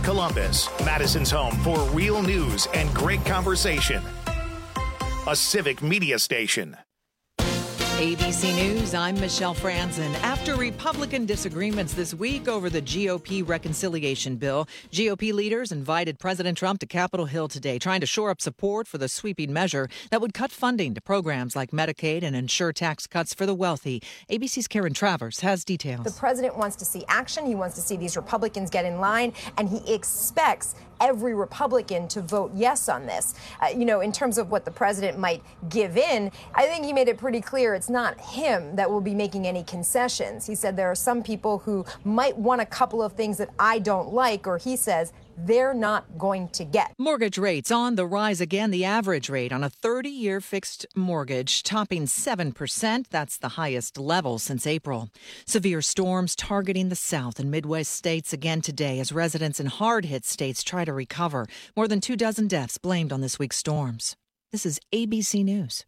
Columbus, Madison's home for real news and great conversation. A Civic Media station. ABC News, I'm Michelle Franzen. After Republican disagreements this week over the GOP reconciliation bill, GOP leaders invited President Trump to Capitol Hill today, trying to shore up support for the sweeping measure that would cut funding to programs like Medicaid and ensure tax cuts for the wealthy. ABC's Karen Travers has details. The president wants to see action. He wants to see these Republicans get in line, and he expects every Republican to vote yes on this. In terms of what the president might give in, I think he made it pretty clear it's not him that will be making any concessions. He said there are some people who might want a couple of things that I don't like, or he says they're not going to get. Mortgage rates on the rise again. The average rate on a 30-year fixed mortgage topping 7%. That's the highest level since April. Severe storms targeting the South and Midwest states again today as residents in hard-hit states try to recover. More than 24 deaths blamed on this week's storms. This is ABC News.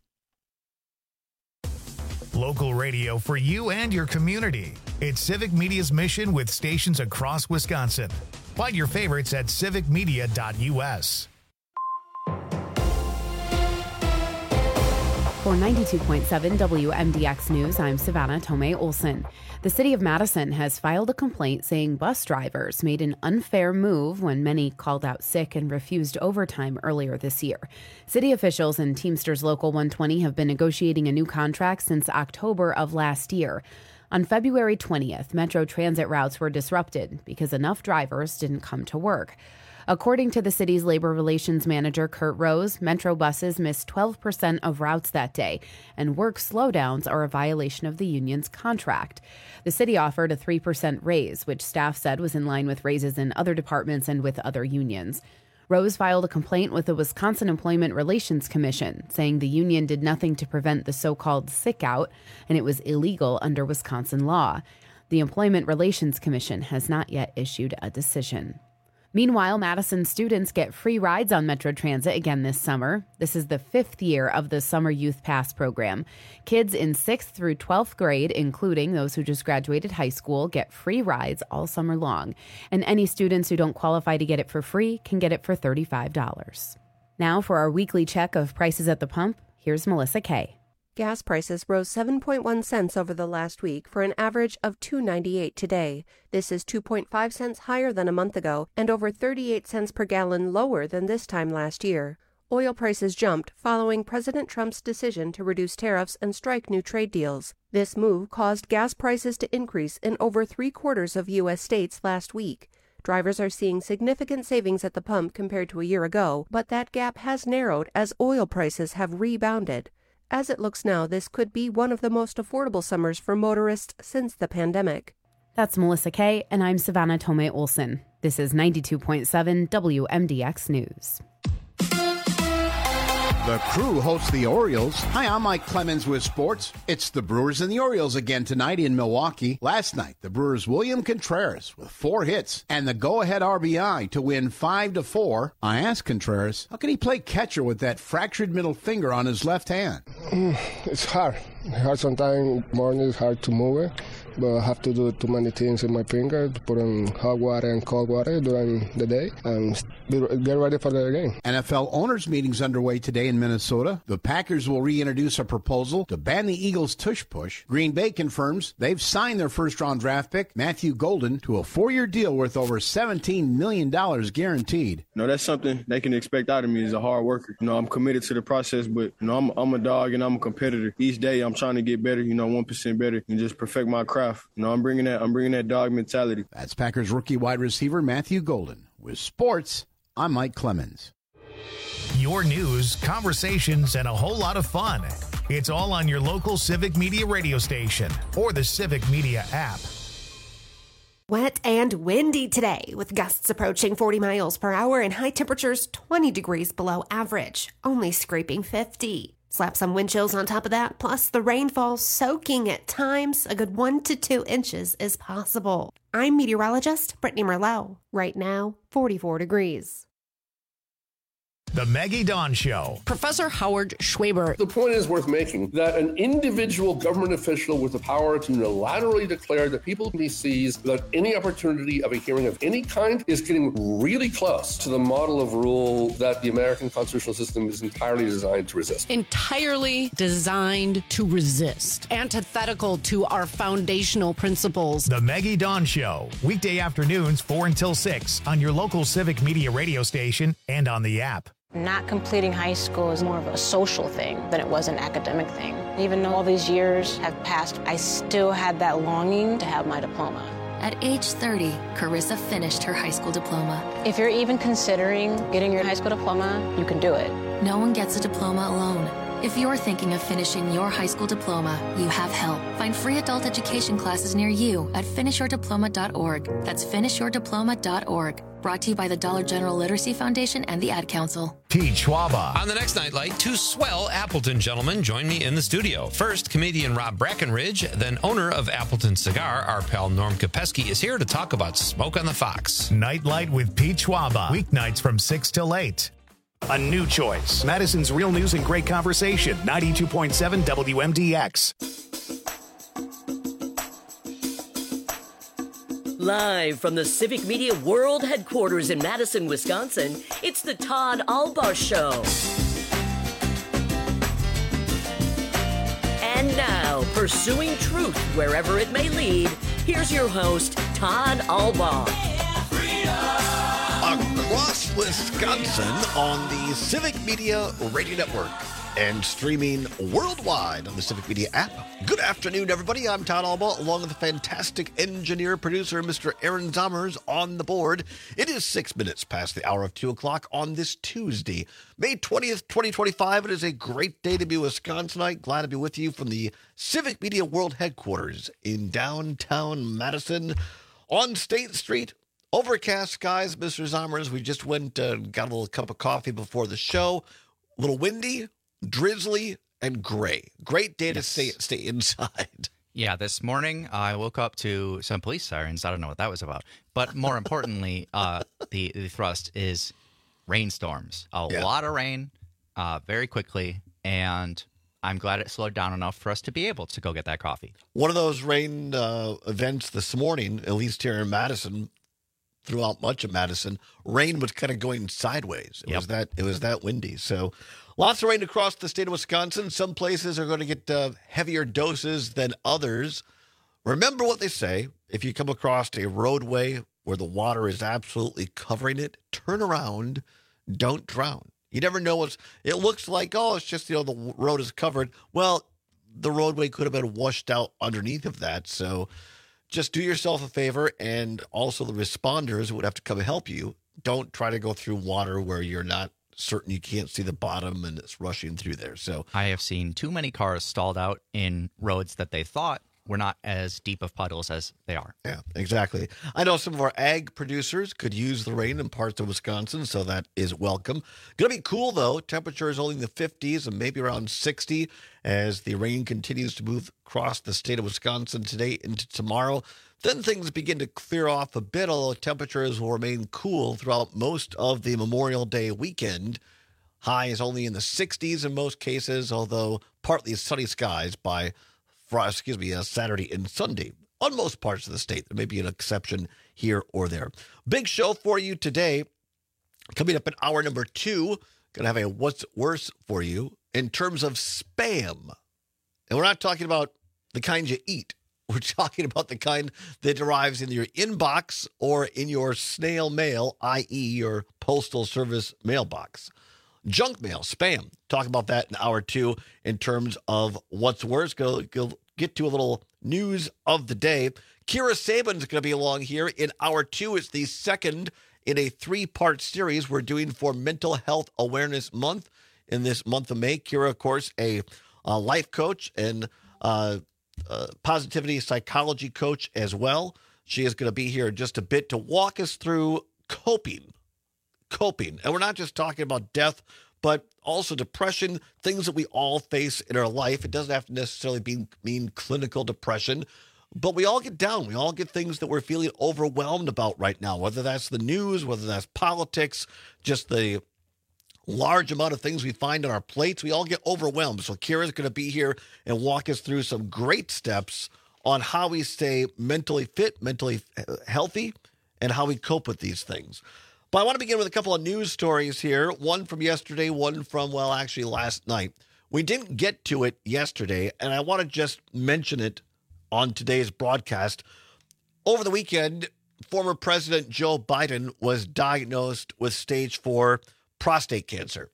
Local radio for you and your community. It's Civic Media's mission with stations across Wisconsin. Find your favorites at civicmedia.us. For 92.7 WMDX News, I'm Savannah Tomei Olson. The city of Madison has filed a complaint saying bus drivers made an unfair move when many called out sick and refused overtime earlier this year. City officials and Teamsters Local 120 have been negotiating a new contract since October of last year. On February 20th, Metro Transit routes were disrupted because enough drivers didn't come to work. According to the city's labor relations manager, Kurt Rose, Metro buses missed 12% of routes that day, and work slowdowns are a violation of the union's contract. The city offered a 3% raise, which staff said was in line with raises in other departments and with other unions. Rose filed a complaint with the Wisconsin Employment Relations Commission, saying the union did nothing to prevent the so-called sick out, and it was illegal under Wisconsin law. The Employment Relations Commission has not yet issued a decision. Meanwhile, Madison students get free rides on Metro Transit again this summer. This is the 5th year of the Summer Youth Pass program. Kids in 6th through 12th grade, including those who just graduated high school, get free rides all summer long. And any students who don't qualify to get it for free can get it for $35. Now for our weekly check of prices at the pump, here's Melissa Kay. Gas prices rose 7.1 cents over the last week for an average of $2.98 today. This is 2.5 cents higher than a month ago and over 38 cents per gallon lower than this time last year. Oil prices jumped following President Trump's decision to reduce tariffs and strike new trade deals. This move caused gas prices to increase in over 3/4 of U.S. states last week. Drivers are seeing significant savings at the pump compared to a year ago, but that gap has narrowed as oil prices have rebounded. As it looks now, this could be one of the most affordable summers for motorists since the pandemic. That's Melissa Kay, and I'm Savannah Tomei Olson. This is 92.7 WMDX News. The Crew hosts the Orioles. Hi, I'm Mike Clemens with sports. It's the Brewers and the Orioles again tonight in Milwaukee. Last night, the Brewers' William Contreras with 4 hits and the go-ahead RBI to win 5-4. I asked Contreras, how can he play catcher with that fractured middle finger on his left hand? It's hard. Sometimes morning it's hard to move it, but I have to do too many things in my finger to put in hot water and cold water during the day and get ready for the game. NFL owners' meetings underway today in Minnesota. The Packers will reintroduce a proposal to ban the Eagles' tush push. Green Bay confirms they've signed their first-round draft pick, Matthew Golden, to a 4-year deal worth over $17 million guaranteed. That's something they can expect out of me as a hard worker. I'm committed to the process, but I'm a dog and I'm a competitor. Each day I'm trying to get better, 1% better, and just perfect my craft. I'm bringing that dog mentality. That's Packers rookie wide receiver Matthew Golden. With sports, I'm Mike Clemens. Your news, conversations, and a whole lot of fun. It's all on your local Civic Media radio station or the Civic Media app. Wet and windy today, with gusts approaching 40 miles per hour and high temperatures 20 degrees below average, only scraping 50. Slap some wind chills on top of that, plus the rainfall soaking at times. A good 1 to 2 inches is possible. I'm meteorologist Brittany Merlot. Right now, 44 degrees. The Maggie Dawn Show. Professor Howard Schwaber. The point is worth making that an individual government official with the power to unilaterally declare that people he sees without any opportunity of a hearing of any kind is getting really close to the model of rule that the American constitutional system is entirely designed to resist. Entirely designed to resist. Antithetical to our foundational principles. The Maggie Dawn Show. Weekday afternoons 4 until 6 on your local Civic Media radio station and on the app. Not completing high school is more of a social thing than it was an academic thing. Even though all these years have passed, I still had that longing to have my diploma. At age 30, Carissa finished her high school diploma. If you're even considering getting your high school diploma, you can do it. No one gets a diploma alone. If you're thinking of finishing your high school diploma, you have help. Find free adult education classes near you at finishyourdiploma.org. That's finishyourdiploma.org. Brought to you by the Dollar General Literacy Foundation and the Ad Council. Pete Schwaba. On the next Nightlight, two swell Appleton gentlemen join me in the studio. First, comedian Rob Brackenridge, then owner of Appleton Cigar, our pal Norm Kopesky, is here to talk about Smoke on the Fox. Nightlight with Pete Schwaba. Weeknights from 6 till 8. A new choice. Madison's Real News and Great Conversation. 92.7 WMDX. Live from the Civic Media World Headquarters in Madison, Wisconsin, it's the Todd Albaugh Show. And now, pursuing truth wherever it may lead, here's your host, Todd Albaugh. Across Wisconsin on the Civic Media Radio Network and streaming worldwide on the Civic Media app. Good afternoon, everybody. I'm Todd Albaugh, along with the fantastic engineer, producer, Mr. Aaron Zommers on the board. It is 6 minutes past the hour of 2 o'clock on this Tuesday, May 20th, 2025. It is a great day to be Wisconsinite. Glad to be with you from the Civic Media World Headquarters in downtown Madison on State Street. Overcast skies, Mr. Zommers. We just went, got a little cup of coffee before the show. A little windy, drizzly, and gray. Great day to stay inside. Yeah, this morning I woke up to some police sirens. I don't know what that was about. But more importantly, the thrust is rainstorms. A lot of rain very quickly, and I'm glad it slowed down enough for us to be able to go get that coffee. One of those rain events this morning, at least here in Madison, throughout much of Madison, rain was kind of going sideways. It was that windy. So lots of rain across the state of Wisconsin. Some places are going to get heavier doses than others. Remember what they say. If you come across a roadway where the water is absolutely covering it, turn around, don't drown. You never know it looks like, it's just, the road is covered. Well, the roadway could have been washed out underneath of that. So just do yourself a favor, and also the responders would have to come and help you. Don't try to go through water where you're not certain you can't see the bottom and it's rushing through there. So I have seen too many cars stalled out in roads that they thought were not as deep of puddles as they are. Yeah, exactly. I know some of our ag producers could use the rain in parts of Wisconsin, so that is welcome. Going to be cool, though. Temperature is only in the 50s and maybe around 60 as the rain continues to move across the state of Wisconsin today into tomorrow. Then things begin to clear off a bit, although temperatures will remain cool throughout most of the Memorial Day weekend. High is only in the 60s in most cases, although partly sunny skies by Saturday and Sunday on most parts of the state. There may be an exception here or there. Big show for you today. Coming up in hour number 2, going to have a what's worse for you in terms of spam. And we're not talking about the kind you eat. We're talking about the kind that arrives in your inbox or in your snail mail, i.e. your postal service mailbox. Junk mail, spam. Talk about that in hour 2 in terms of what's worse. Go get to a little news of the day. Kira Saban's going to be along here in hour 2. It's the second in a 3-part series we're doing for Mental Health Awareness Month in this month of May. Kira, of course, a life coach and positivity psychology coach as well. She is going to be here in just a bit to walk us through coping. And we're not just talking about death, but also depression, things that we all face in our life. It doesn't have to necessarily mean clinical depression, but we all get down. We all get things that we're feeling overwhelmed about right now, whether that's the news, whether that's politics, just the large amount of things we find on our plates, we all get overwhelmed. So Kira's going to be here and walk us through some great steps on how we stay mentally fit, mentally healthy, and how we cope with these things. But I want to begin with a couple of news stories here. One from yesterday, one from, well, actually last night. We didn't get to it yesterday, and I want to just mention it on today's broadcast. Over the weekend, former President Joe Biden was diagnosed with stage 4 prostate cancer.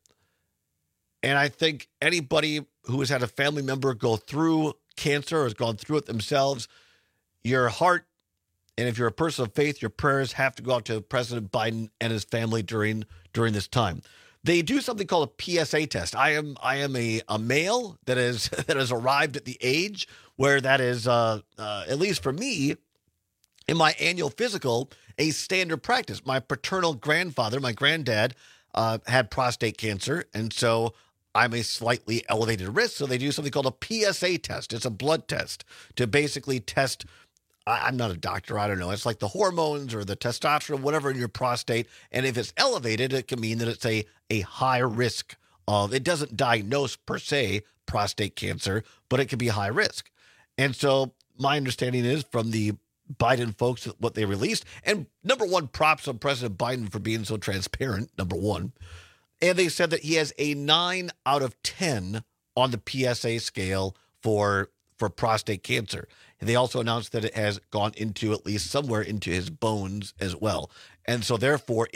And I think anybody who has had a family member go through cancer or has gone through it themselves, your heart, and if you're a person of faith, your prayers have to go out to President Biden and his family during this time. They do something called a PSA test. I am a male that has arrived at the age where that is, at least for me, in my annual physical, a standard practice. My paternal grandfather, my granddad, had prostate cancer, and so I'm a slightly elevated risk. So they do something called a PSA test. It's a blood test to basically test. I'm not a doctor. I don't know. It's like the hormones or the testosterone, whatever in your prostate. And if it's elevated, it can mean that it's a high risk of, it doesn't diagnose per se prostate cancer, but it can be high risk. And so my understanding is from the Biden folks, what they released, and number one, props on President Biden for being so transparent, number one. And they said that he has a 9 out of 10 on the PSA scale for prostate cancer. And they also announced that it has gone into at least somewhere into his bones as well. And so therefore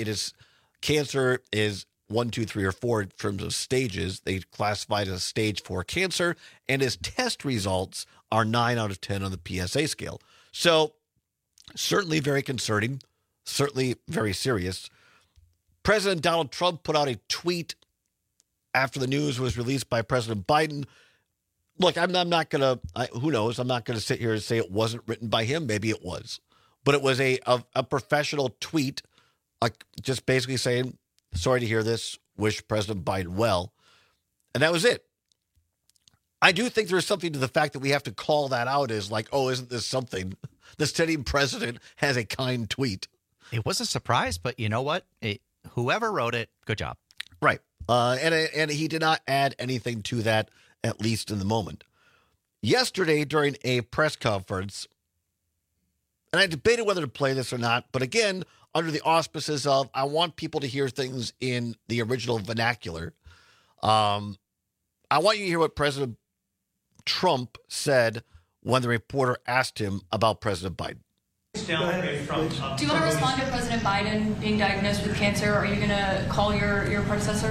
cancer is 1, 2, 3, or 4 in terms of stages. They classified it as stage 4 cancer, and his test results are 9 out of 10 on the PSA scale. So certainly very concerning, certainly very serious. President Donald Trump put out a tweet after the news was released by President Biden. Look, I'm not going to, who knows, I'm not going to sit here and say it wasn't written by him. Maybe it was. But it was a professional tweet, just basically saying, sorry to hear this, wish President Biden well. And that was it. I do think there's something to the fact that we have to call that out as like, oh, isn't this something? The sitting president has a kind tweet. It was a surprise, but you know what? Whoever wrote it, good job. Right. And he did not add anything to that, at least in the moment. Yesterday, during a press conference, and I debated whether to play this or not, but again, under the auspices of, I want people to hear things in the original vernacular. I want you to hear what President Trump said when the reporter asked him about President Biden. Do you want to respond to President Biden being diagnosed with cancer? Are you going to call your predecessor?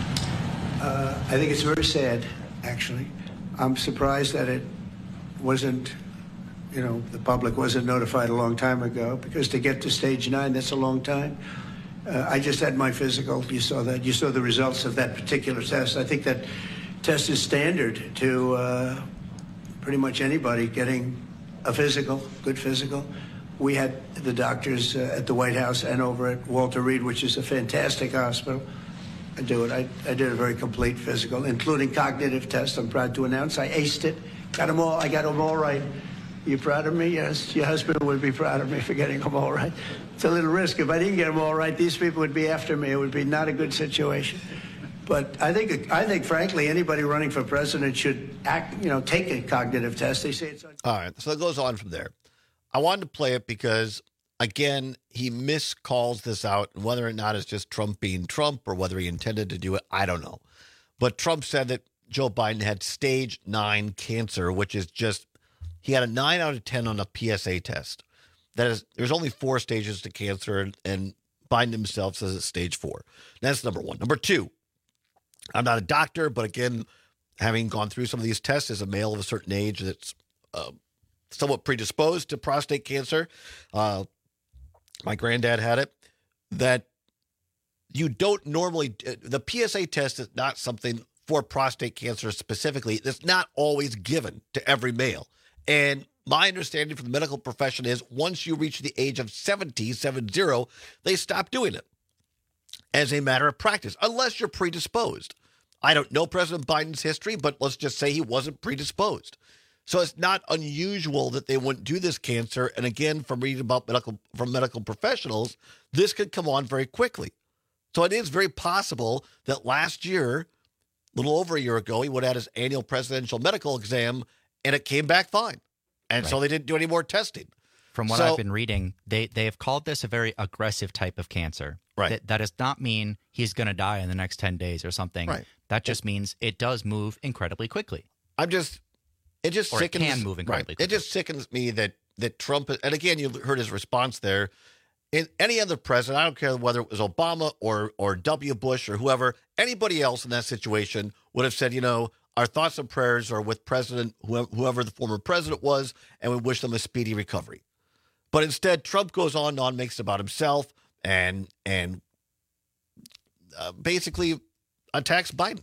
I think it's very sad, actually. I'm surprised that it wasn't, the public wasn't notified a long time ago, because to get to stage 9, that's a long time. I just had my physical. You saw that. You saw the results of that particular test. I think that test is standard to pretty much anybody getting a physical, good physical. We had the doctors at the White House and over at Walter Reed, which is a fantastic hospital. I did a very complete physical, including cognitive tests. I'm proud to announce I aced it. Got them all. I got them all right. You proud of me? Yes. Your husband would be proud of me for getting them all right. It's a little risk. If I didn't get them all right, these people would be after me. It would be not a good situation. But I think, frankly, anybody running for president should take a cognitive test. They say it's all right. So it goes on from there. I wanted to play it because, again, he miscalls this out. And whether or not it's just Trump being Trump or whether he intended to do it, I don't know. But Trump said that Joe Biden had stage 9 cancer, which is just, he had a 9 out of 10 on a PSA test. That is, there's only 4 stages to cancer, and Biden himself says it's stage 4. That's number one. Number two, I'm not a doctor, but again, having gone through some of these tests as a male of a certain age that's somewhat predisposed to prostate cancer, my granddad had it, that you don't normally, the PSA test is not something for prostate cancer specifically. It's not always given to every male. And my understanding from the medical profession is once you reach the age of 70, they stop doing it as a matter of practice, unless you're predisposed. I don't know President Biden's history, but let's just say he wasn't predisposed. So it's not unusual that they wouldn't do this cancer. And again, from reading about medical professionals, this could come on very quickly. So it is very possible that last year, a little over a year ago, he would have had his annual presidential medical exam, and it came back fine. And so they didn't do any more testing. From what I've been reading, they have called this a very aggressive type of cancer. Right. That does not mean he's going to die in the next 10 days or something. Right. That just means it does move incredibly quickly. It just or sickens. It can move incredibly quickly. It just sickens me that Trump, and again, you heard his response there. In any other president, I don't care whether it was Obama or W. Bush or whoever, anybody else in that situation would have said, our thoughts and prayers are with whoever the former president was, and we wish them a speedy recovery. But instead, Trump goes on and on, makes it about himself, and basically attacks Biden.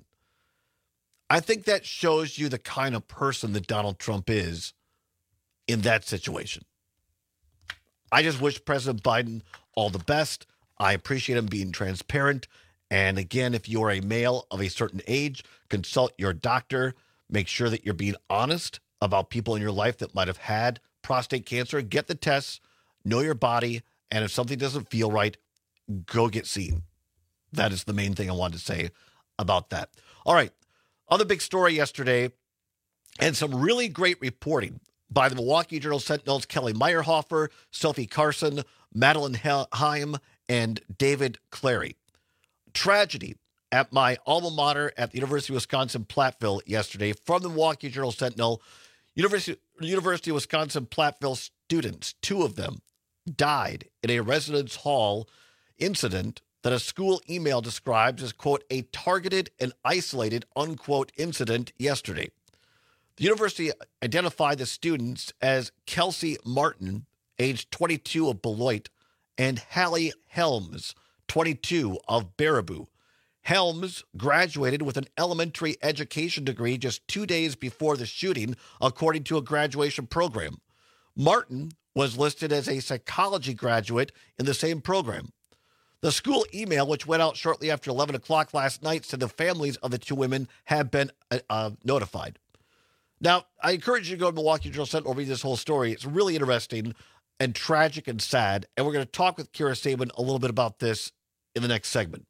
I think that shows you the kind of person that Donald Trump is in that situation. I just wish President Biden all the best. I appreciate him being transparent. And again, if you are a male of a certain age, consult your doctor. Make sure that you're being honest about people in your life that might have had prostate cancer. Get the tests, know your body, and if something doesn't feel right, go get seen. That is the main thing I wanted to say about that. All right. Other big story yesterday, and some really great reporting by the Milwaukee Journal-Sentinel's Kelly Meyerhofer, Sophie Carson, Madeline Heim, and David Clary. Tragedy at my alma mater at the University of Wisconsin-Platteville yesterday from the Milwaukee Journal-Sentinel. University of Wisconsin-Platteville students, 2 of them, died in a residence hall incident that a school email describes as, quote, a targeted and isolated, unquote, incident yesterday. The university identified the students as Kelsey Martin, age 22 of Beloit, and Hallie Helms, 22 of Baraboo. Helms graduated with an elementary education degree just 2 days before the shooting, according to a graduation program. Martin was listed as a psychology graduate in the same program. The school email, which went out shortly after 11 o'clock last night, said the families of the 2 women have been notified. Now, I encourage you to go to Milwaukee Journal-Sentinel and read this whole story. It's really interesting and tragic and sad, and we're going to talk with Kira Sabin a little bit about this in the next segment.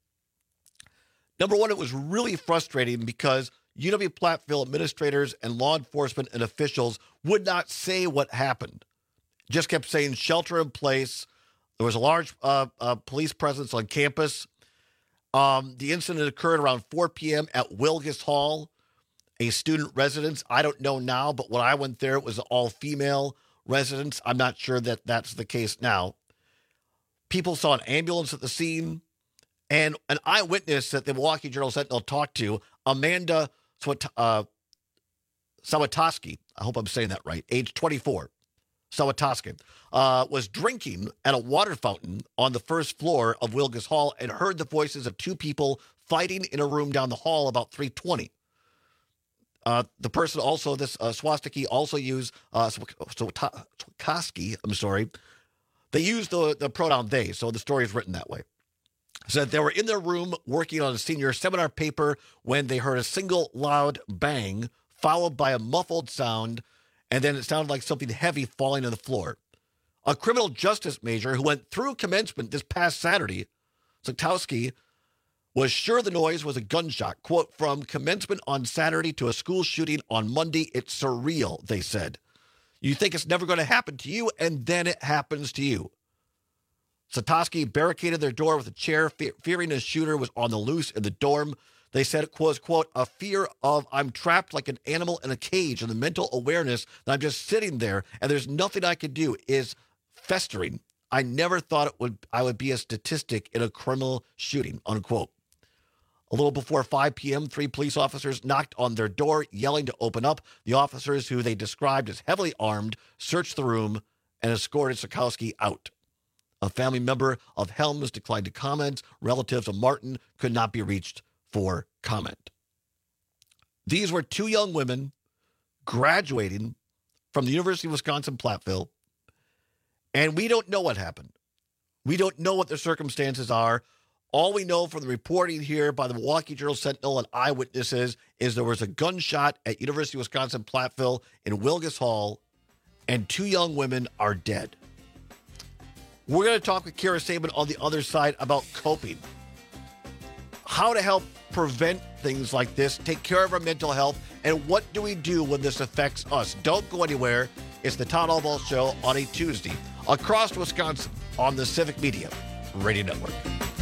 Number one, it was really frustrating because UW-Platteville administrators and law enforcement and officials would not say what happened. Just kept saying shelter in place. There was a large police presence on campus. The incident occurred around 4 p.m. at Wilgus Hall, a student residence. I don't know now, but when I went there, it was an all-female residence. I'm not sure that that's the case now. People saw an ambulance at the scene, and an eyewitness that the Milwaukee Journal-Sentinel talked to, Amanda Sawatoski, I hope I'm saying that right, age 24, Sawatoski, was drinking at a water fountain on the first floor of Wilgus Hall and heard the voices of 2 people fighting in a room down the hall about 3:20. The person also, this Swastiki, also used, Swakoski, I'm sorry. They used the pronoun they, so the story is written that way. Said they were in their room working on a senior seminar paper when they heard a single loud bang, followed by a muffled sound, and then it sounded like something heavy falling on the floor. A criminal justice major who went through commencement this past Saturday, Swatkowski, was sure the noise was a gunshot. Quote, from commencement on Saturday to a school shooting on Monday, it's surreal, they said. You think it's never going to happen to you, and then it happens to you. Satoski barricaded their door with a chair, fearing a shooter was on the loose in the dorm. They said it was, quote, a fear of I'm trapped like an animal in a cage, and the mental awareness that I'm just sitting there and there's nothing I could do is festering. I never thought I would be a statistic in a criminal shooting, unquote. A little before 5 p.m., 3 police officers knocked on their door, yelling to open up. The officers, who they described as heavily armed, searched the room and escorted Sokowski out. A family member of Helms declined to comment. Relatives of Martin could not be reached for comment. These were 2 young women graduating from the University of Wisconsin-Platteville, and we don't know what happened. We don't know what the circumstances are. All we know from the reporting here by the Milwaukee Journal-Sentinel and eyewitnesses is there was a gunshot at University of Wisconsin-Platteville in Wilgus Hall, and 2 young women are dead. We're going to talk with Kira Sabin on the other side about coping. how to help prevent things like this, take care of our mental health, and what do we do when this affects us? Don't go anywhere. It's the Todd Albaugh Show on a Tuesday across Wisconsin on the Civic Media Radio Network.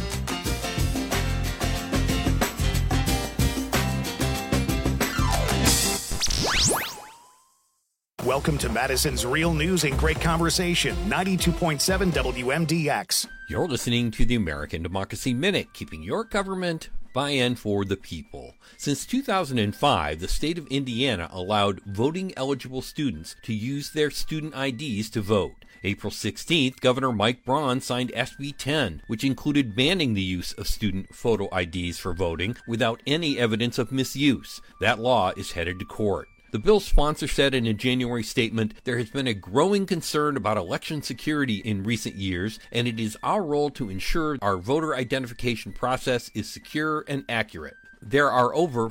Welcome to Madison's Real News and Great Conversation, 92.7 WMDX. You're listening to the American Democracy Minute, keeping your government by and for the people. Since 2005, the state of Indiana allowed voting-eligible students to use their student IDs to vote. April 16th, Governor Mike Braun signed SB 10, which included banning the use of student photo IDs for voting without any evidence of misuse. That law is headed to court. The bill's sponsor said in a January statement, there has been a growing concern about election security in recent years, and it is our role to ensure our voter identification process is secure and accurate. There are over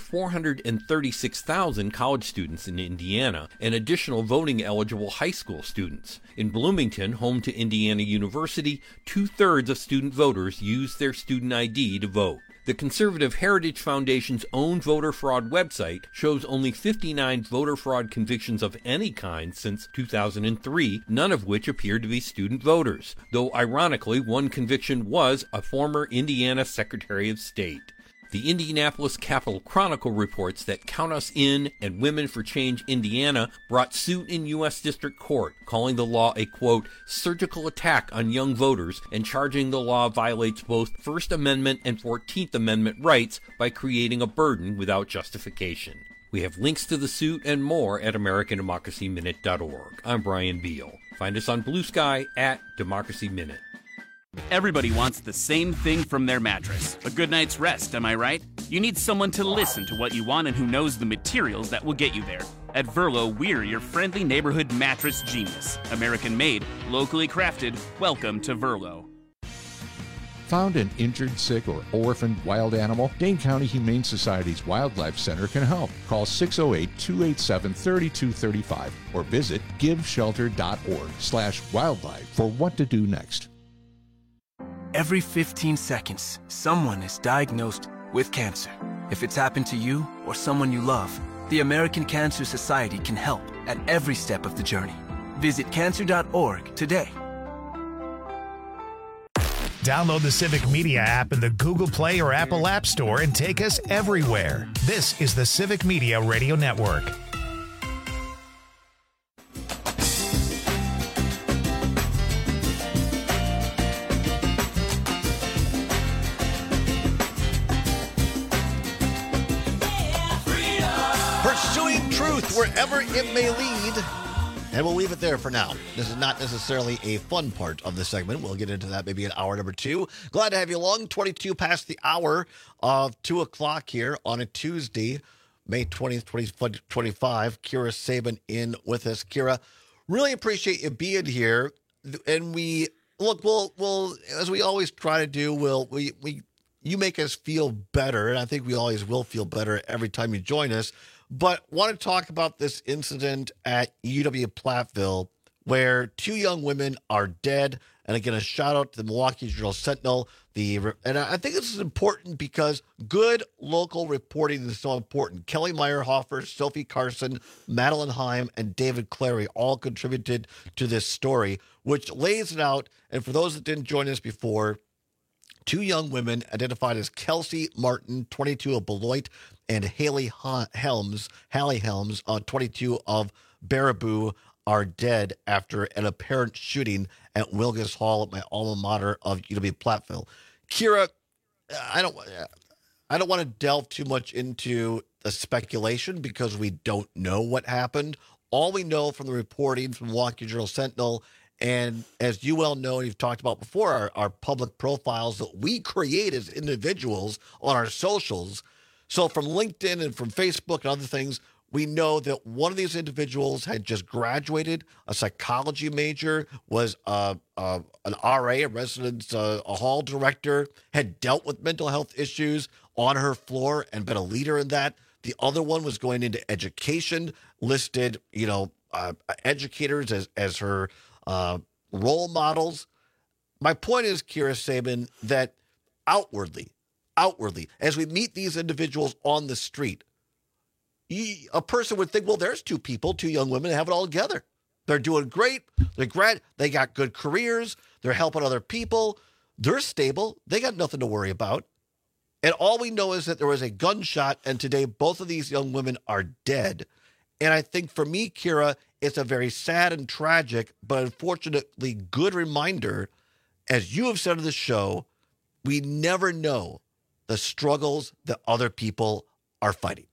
436,000 college students in Indiana and additional voting-eligible high school students. In Bloomington, home to Indiana University, 2/3 of student voters use their student ID to vote. The Conservative Heritage Foundation's own voter fraud website shows only 59 voter fraud convictions of any kind since 2003, none of which appeared to be student voters, though ironically one conviction was a former Indiana Secretary of State. The Indianapolis Capital Chronicle reports that Count Us In and Women for Change Indiana brought suit in U.S. District Court, calling the law a, quote, surgical attack on young voters and charging the law violates both First Amendment and 14th Amendment rights by creating a burden without justification. We have links to the suit and more at AmericanDemocracyMinute.org. I'm Brian Beal. Find us on Blue Sky at Democracy Minute. Everybody wants the same thing from their mattress. A good night's rest, am I right? You need someone to listen to what you want and who knows the materials that will get you there. At Verlo, we're your friendly neighborhood mattress genius. American made, locally crafted. Welcome to Verlo. Found an injured, sick, or orphaned wild animal? Dane County Humane Society's Wildlife Center can help. Call 608-287-3235 or visit giveshelter.org/wildlife for what to do next. Every 15 seconds, someone is diagnosed with cancer. If it's happened to you or someone you love, the American Cancer Society can help at every step of the journey. Visit cancer.org today. Download the Civic Media app in the Google Play or Apple App Store and take us everywhere. This is the Civic Media Radio Network. Pursuing truth wherever it may lead. And we'll leave it there for now. This is not necessarily a fun part of the segment. We'll get into that maybe in hour number 2. Glad to have you along. 22 past the hour of 2 o'clock here on a Tuesday, May 20th, 2025. Kira Sabin in with us. Kira, really appreciate you being here. And we'll as we always try to do, you make us feel better. And I think we always will feel better every time you join us. But want to talk about this incident at UW-Platteville where 2 young women are dead. And again, a shout out to the Milwaukee Journal-Sentinel. And I think this is important because good local reporting is so important. Kelly Meyerhofer, Sophie Carson, Madeline Heim, and David Clary all contributed to this story, which lays it out. And for those that didn't join us before, 2 young women identified as Kelsey Martin, 22 of Beloit, and Hallie Helms, 22 of Baraboo, are dead after an apparent shooting at Wilgus Hall at my alma mater of UW-Platteville. Kira, I don't want to delve too much into the speculation because we don't know what happened. All we know from the reporting from Milwaukee Journal-Sentinel, and as you well know, and you've talked about before, our public profiles that we create as individuals on our socials. So from LinkedIn and from Facebook and other things, we know that one of these individuals had just graduated, a psychology major, was an RA, a residence a hall director, had dealt with mental health issues on her floor and been a leader in that. The other one was going into education, listed, educators as her role models. My point is, Kira Sabin, that outwardly, outwardly, as we meet these individuals on the street, a person would think, well, there's two young women have it all together. They're doing great. They got good careers. They're helping other people. They're stable. They got nothing to worry about. And all we know is that there was a gunshot, and today both of these young women are dead. And I think for me, Kira, it's a very sad and tragic, but unfortunately good reminder, as you have said on the show, we never know the struggles that other people are fighting.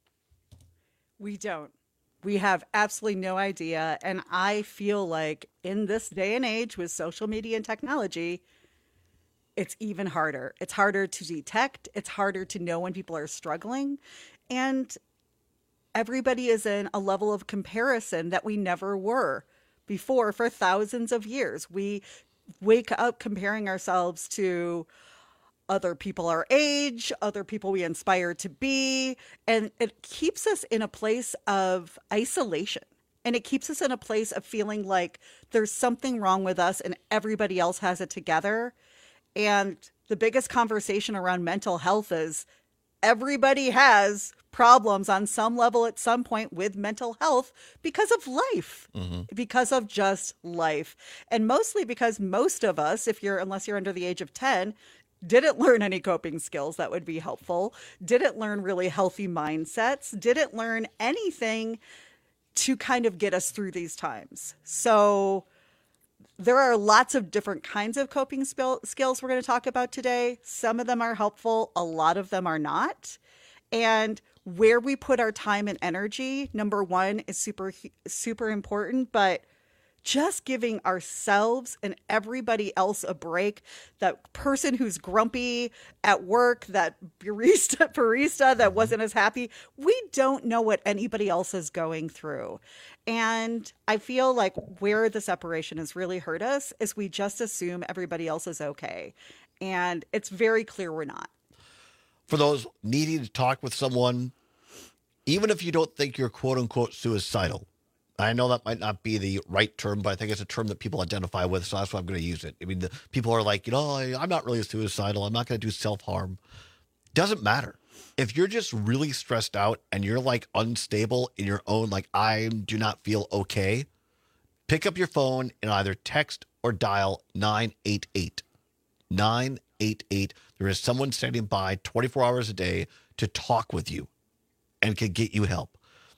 We don't. We have absolutely no idea. And I feel like in this day and age with social media and technology, it's even harder. It's harder to detect. It's harder to know when people are struggling. And everybody is in a level of comparison that we never were before for thousands of years. We wake up comparing ourselves to other people our age, other people we inspire to be. And it keeps us in a place of isolation. And it keeps us in a place of feeling like there's something wrong with us and everybody else has it together. And the biggest conversation around mental health is everybody has problems on some level at some point with mental health because of life, because of just life. And mostly because most of us, unless you're under the age of 10, didn't learn any coping skills that would be helpful, didn't learn really healthy mindsets, didn't learn anything to kind of get us through these times. So there are lots of different kinds of coping skills we're going to talk about today. Some of them are helpful. A lot of them are not. And where we put our time and energy, number one, is super, super important. But just giving ourselves and everybody else a break, that person who's grumpy at work, that barista that wasn't as happy, we don't know what anybody else is going through. And I feel like where the separation has really hurt us is we just assume everybody else is okay. And it's very clear we're not. For those needing to talk with someone, even if you don't think you're quote unquote suicidal, I know that might not be the right term, but I think it's a term that people identify with, so that's why I'm going to use it. I mean, people are like, I'm not really suicidal. I'm not going to do self-harm. Doesn't matter. If you're just really stressed out and you're like unstable in your own, like, I do not feel okay, pick up your phone and either text or dial 988. 988. There is someone standing by 24 hours a day to talk with you and can get you help.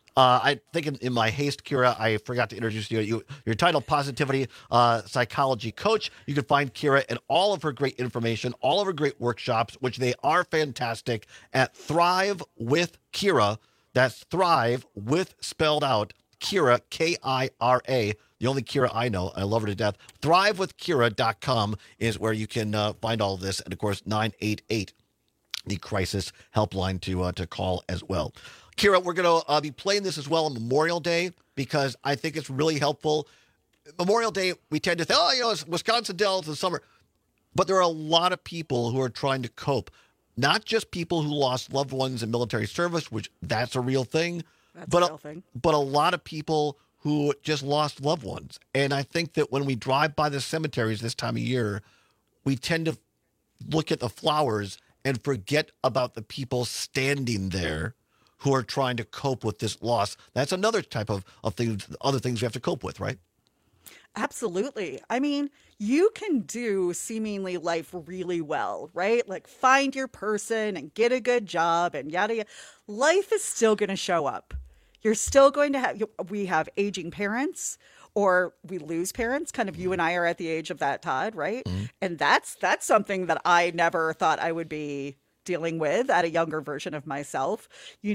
I think in my haste, Kira, I forgot to introduce you. Your title, Positivity Psychology Coach. You can find Kira and all of her great information, all of her great workshops, which they are fantastic, at Thrive with Kira. That's Thrive with spelled out Kira, Kira. The only Kira I know. I love her to death. ThriveWithKira.com is where you can find all of this. And, of course, 988, the crisis helpline to call as well. Kira, we're going to be playing this as well on Memorial Day because I think it's really helpful. Memorial Day, we tend to think, it's Wisconsin Dells in the summer. But there are a lot of people who are trying to cope. Not just people who lost loved ones in military service, which that's a real thing. But a lot of people who just lost loved ones. And I think that when we drive by the cemeteries this time of year, we tend to look at the flowers and forget about the people standing there who are trying to cope with this loss. That's another type of things, other things we have to cope with, right? Absolutely. I mean, you can do seemingly life really well, right? Like find your person and get a good job and yada, yada. Life is still going to show up. You're still going to we have aging parents or we lose parents. Kind of you and I are at the age of that, Todd, right? Mm-hmm. And that's something that I never thought I would be dealing with at a younger version of myself. We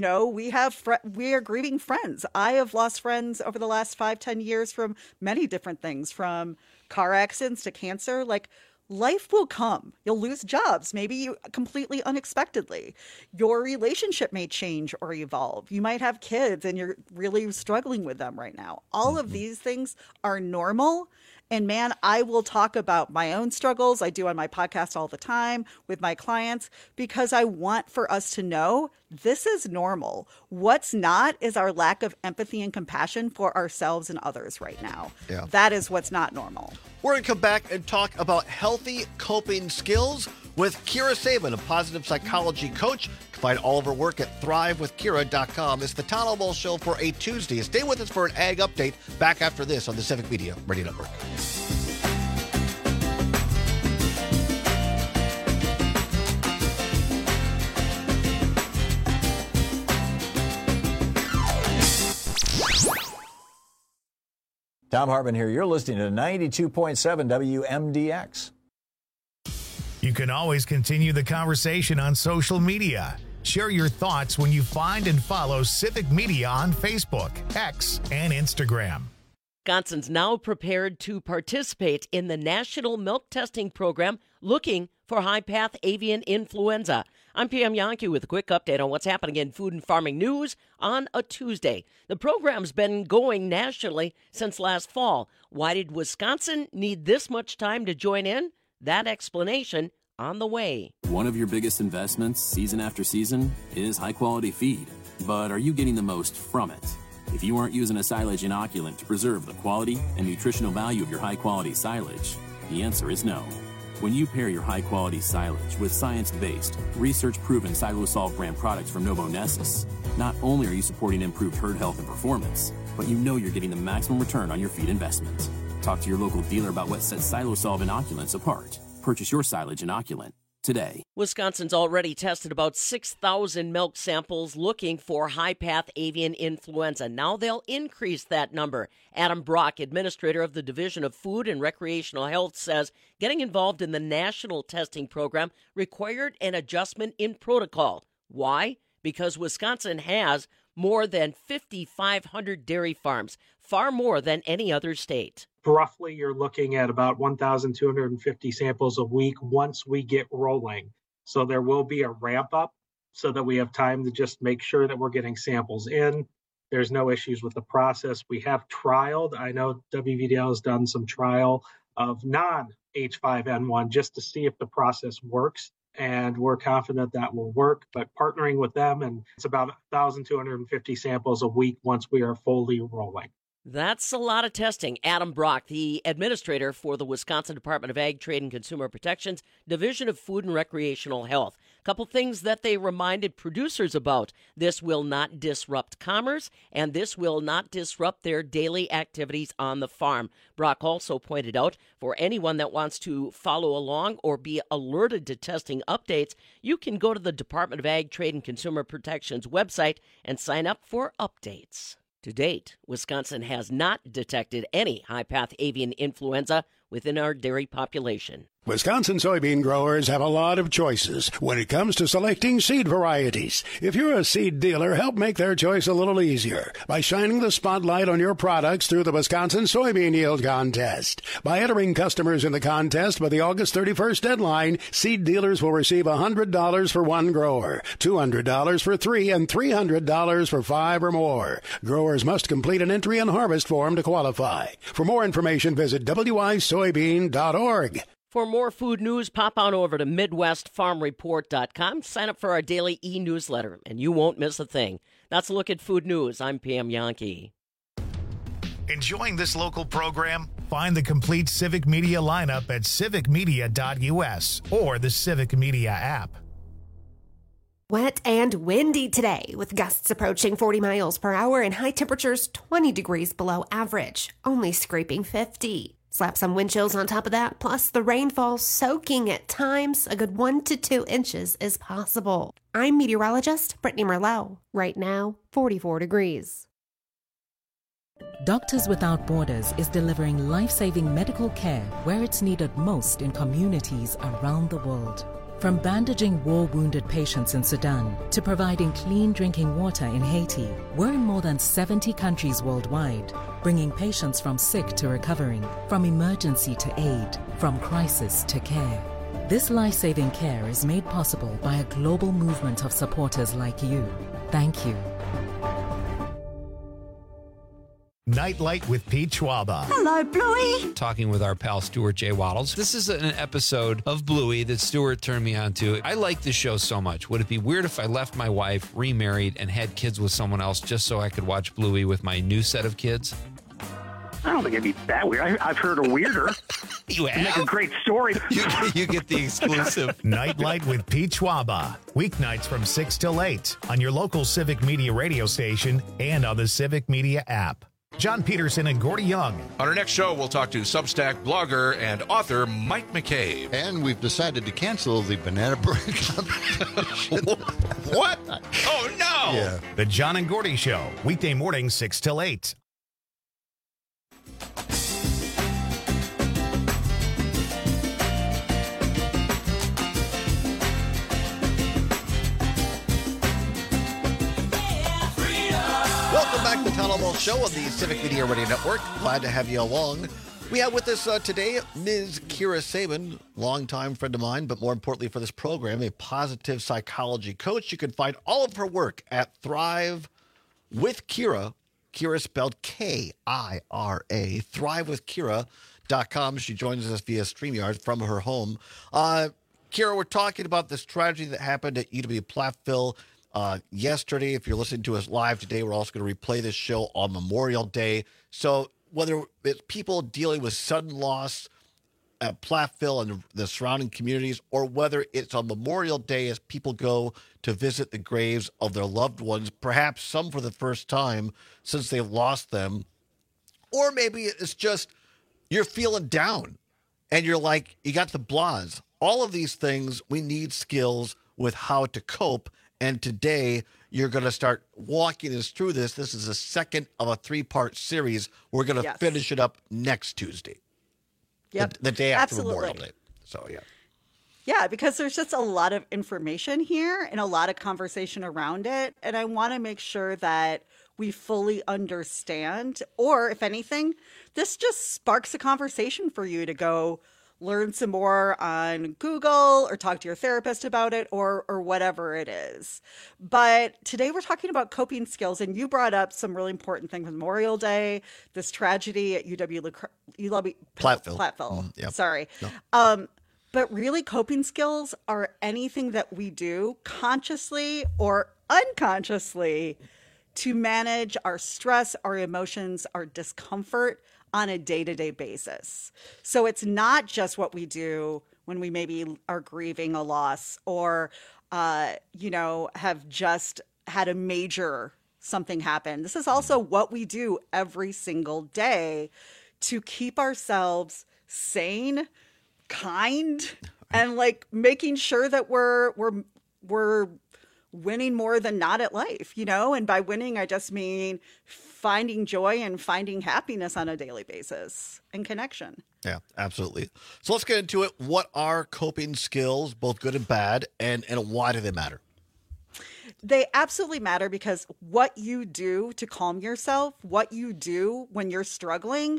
are grieving friends. I have lost friends over the last 5-10 years from many different things, from car accidents to cancer. Like, life will come. You'll lose jobs, maybe completely unexpectedly. Your relationship may change or evolve. You might have kids and you're really struggling with them right now. All of these things are normal. And man, I will talk about my own struggles. I do on my podcast all the time with my clients because I want for us to know this is normal. What's not is our lack of empathy and compassion for ourselves and others right now. Yeah. That is what's not normal. We're going to come back and talk about healthy coping skills with Kira Sabin, a positive psychology coach. You can find all of her work at thrivewithkira.com. It's the Todd Albaugh Show for a Tuesday. Stay with us for an ag update. Back after this on the Civic Media Radio Network. Tom Hartman here. You're listening to 92.7 WMDX. You can always continue the conversation on social media. Share your thoughts when you find and follow Civic Media on Facebook, X, and Instagram. Wisconsin's now prepared to participate in the National Milk Testing Program looking for high-path avian influenza. I'm PM Yankee with a quick update on what's happening in food and farming news on a Tuesday. The program's been going nationally since last fall. Why did Wisconsin need this much time to join in? That explanation on the way. One of your biggest investments, season after season, is high-quality feed. But are you getting the most from it? If you aren't using a silage inoculant to preserve the quality and nutritional value of your high-quality silage, the answer is no. When you pair your high-quality silage with science-based, research-proven Silosolv brand products from Novonesis, not only are you supporting improved herd health and performance, but you know you're getting the maximum return on your feed investment. Talk to your local dealer about what sets Silosolv inoculants apart. Purchase your silage inoculant today. Wisconsin's already tested about 6,000 milk samples looking for high-path avian influenza. Now they'll increase that number. Adam Brock, administrator of the Division of Food and Recreational Health, says getting involved in the national testing program required an adjustment in protocol. Why? Because Wisconsin has more than 5,500 dairy farms, far more than any other state. Roughly, you're looking at about 1,250 samples a week once we get rolling. So there will be a ramp up so that we have time to just make sure that we're getting samples in. There's no issues with the process. We have trialed. I know WVDL has done some trial of non-H5N1 just to see if the process works. And we're confident that will work, but partnering with them, and it's about 1,250 samples a week once we are fully rolling. That's a lot of testing. Adam Brock, the administrator for the Wisconsin Department of Ag, Trade, and Consumer Protection's Division of Food and Recreational Health. A couple things that they reminded producers about. This will not disrupt commerce, and this will not disrupt their daily activities on the farm. Brock also pointed out, for anyone that wants to follow along or be alerted to testing updates, you can go to the Department of Ag, Trade, and Consumer Protection's website and sign up for updates. To date, Wisconsin has not detected any high-path avian influenza within our dairy population. Wisconsin soybean growers have a lot of choices when it comes to selecting seed varieties. If you're a seed dealer, help make their choice a little easier by shining the spotlight on your products through the Wisconsin Soybean Yield Contest. By entering customers in the contest by the August 31st deadline, seed dealers will receive $100 for one grower, $200 for three, and $300 for five or more. Growers must complete an entry and harvest form to qualify. For more information, visit wisoybean.org. For more food news, pop on over to MidwestFarmReport.com. Sign up for our daily e-newsletter, and you won't miss a thing. That's a look at food news. I'm PM Yankee. Enjoying this local program? Find the complete Civic Media lineup at civicmedia.us or the Civic Media app. Wet and windy today, with gusts approaching 40 miles per hour and high temperatures 20 degrees below average, only scraping 50. Slap some wind chills on top of that, plus the rainfall soaking at times. A good 1 to 2 inches is possible. I'm meteorologist Brittany Merlot. Right now, 44 degrees. Doctors Without Borders is delivering life-saving medical care where it's needed most in communities around the world. From bandaging war-wounded patients in Sudan to providing clean drinking water in Haiti, we're in more than 70 countries worldwide, bringing patients from sick to recovering, from emergency to aid, from crisis to care. This life-saving care is made possible by a global movement of supporters like you. Thank you. Nightlight with Pete Schwaba. Hello, Bluey. Talking with our pal Stuart J. Waddles. This is an episode of Bluey that Stuart turned me on to. I like this show so much. Would it be weird if I left my wife, remarried, and had kids with someone else just so I could watch Bluey with my new set of kids? I don't think it'd be that weird. I've heard a weirder. You have? Make a great story. You get the exclusive. Nightlight with Pete Schwaba. Weeknights from 6 till 8 on your local Civic Media radio station and on the Civic Media app. John Peterson and Gordy Young. On our next show, we'll talk to Substack blogger and author Mike McCabe. And we've decided to cancel the banana bread competition. What? Oh, no! Yeah. The John and Gordy Show, weekday morning 6 till 8. Welcome back to the Town Hall Ball Show on the Civic Media Radio Network. Glad to have you along. We have with us today Ms. Kira Sabin, longtime friend of mine, but more importantly for this program, a positive psychology coach. You can find all of her work at Thrive with Kira. Kira spelled K-I-R-A. ThriveWithKira.com. She joins us via StreamYard from her home. Kira, we're talking about this tragedy that happened at UW-Platteville yesterday. If you're listening to us live today, we're also going to replay this show on Memorial Day. So whether it's people dealing with sudden loss at Platteville and the surrounding communities, or whether it's on Memorial Day as people go to visit the graves of their loved ones, perhaps some for the first time since they've lost them, or maybe it's just you're feeling down and you're like, you got the blahs. All of these things, we need skills with how to cope. And today, you're going to start walking us through this. This is the second of a 3-part series. We're going to finish it up next Tuesday. Yep. The day after Absolutely. Memorial Day. So, yeah. Yeah, because there's just a lot of information here and a lot of conversation around it. And I want to make sure that we fully understand, or if anything, this just sparks a conversation for you to go learn some more on Google or talk to your therapist about it or whatever it is. But today we're talking about coping skills, and you brought up some really important things. Memorial Day, this tragedy at Platteville. Yep. Sorry. No. But really, coping skills are anything that we do consciously or unconsciously to manage our stress, our emotions, our discomfort on a day-to-day basis. So it's not just what we do when we maybe are grieving a loss or, have just had a major something happen. This is also what we do every single day to keep ourselves sane, kind, and like making sure that we're winning more than not at life, and by winning, I just mean finding joy and finding happiness on a daily basis and connection. Yeah, absolutely. So let's get into it. What are coping skills, both good and bad, and why do they matter? They absolutely matter because what you do to calm yourself, what you do when you're struggling,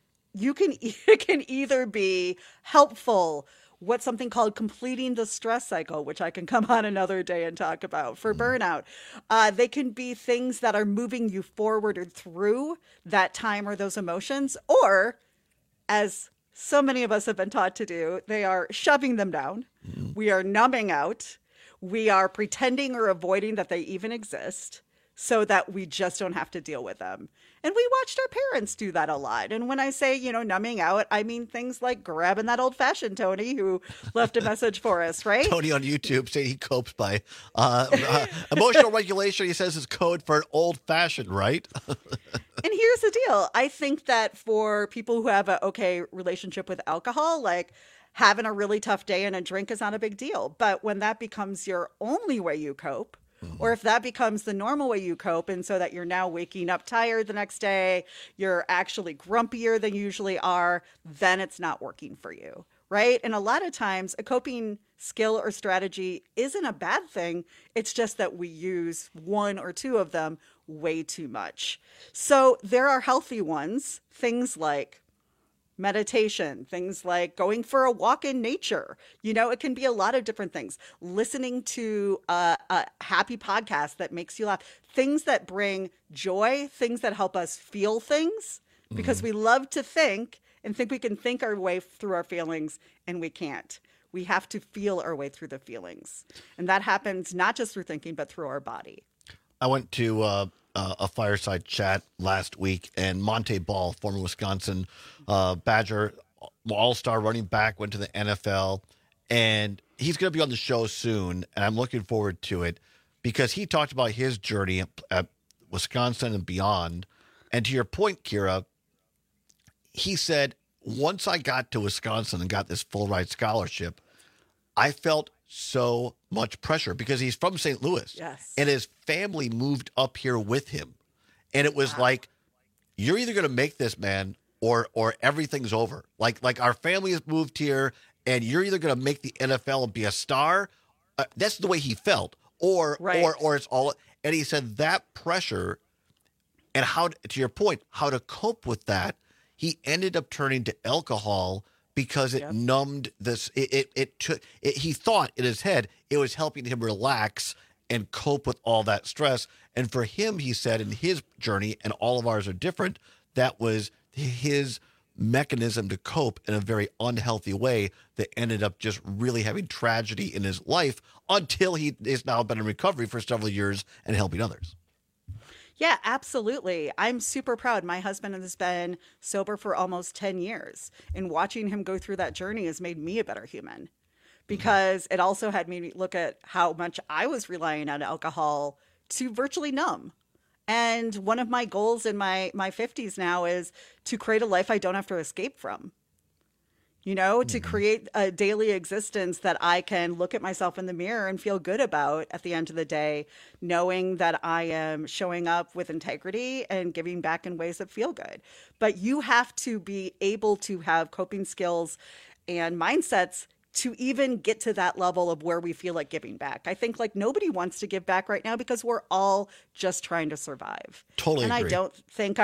it can either be helpful, what's something called completing the stress cycle, which I can come on another day and talk about for burnout. They can be things that are moving you forward or through that time or those emotions, or as so many of us have been taught to do, they are shoving them down. We are numbing out. We are pretending or avoiding that they even exist so that we just don't have to deal with them. And we watched our parents do that a lot. And when I say, numbing out, I mean things like grabbing that old fashioned Tony who left a message for us, right? Tony on YouTube saying he copes by emotional regulation. He says is code for an old fashioned, right? And here's the deal. I think that for people who have a okay relationship with alcohol, like having a really tough day and a drink is not a big deal. But when that becomes your only way you cope, or if that becomes the normal way you cope, and so that you're now waking up tired the next day, you're actually grumpier than you usually are, then it's not working for you, right? And a lot of times a coping skill or strategy isn't a bad thing. It's just that we use one or two of them way too much. So there are healthy ones, things like meditation, things like going for a walk in nature. It can be a lot of different things. Listening to a happy podcast that makes you laugh. Things that bring joy, things that help us feel things, because we love to think and think we can think our way through our feelings, and we can't. We have to feel our way through the feelings. And that happens not just through thinking, but through our body. I went to a fireside chat last week, and Monte Ball, former Wisconsin Badger all-star running back, went to the NFL, and he's going to be on the show soon, and I'm looking forward to it because he talked about his journey at Wisconsin and beyond. And to your point, Kira, he said, once I got to Wisconsin and got this full ride scholarship, I felt so much pressure because he's from St. Louis. Yes. And his family moved up here with him. And it was like, you're either going to make this, man, or everything's over. Like our family has moved here, and you're either going to make the NFL and be a star. That's the way he felt. Or it's all. And he said that pressure and how, to your point, how to cope with that, he ended up turning to alcohol because it numbed this. He thought in his head it was helping him relax and cope with all that stress. And for him, he said in his journey, and all of ours are different, that was his mechanism to cope in a very unhealthy way that ended up just really having tragedy in his life until he has now been in recovery for several years and helping others. Yeah, absolutely. I'm super proud. My husband has been sober for almost 10 years, and watching him go through that journey has made me a better human because it also had made me look at how much I was relying on alcohol to virtually numb. And one of my goals in my 50s now is to create a life I don't have to escape from. You know, to create a daily existence that I can look at myself in the mirror and feel good about at the end of the day, knowing that I am showing up with integrity and giving back in ways that feel good. But you have to be able to have coping skills and mindsets to even get to that level of where we feel like giving back. I think like nobody wants to give back right now because we're all just trying to survive. Totally and agree. I don't think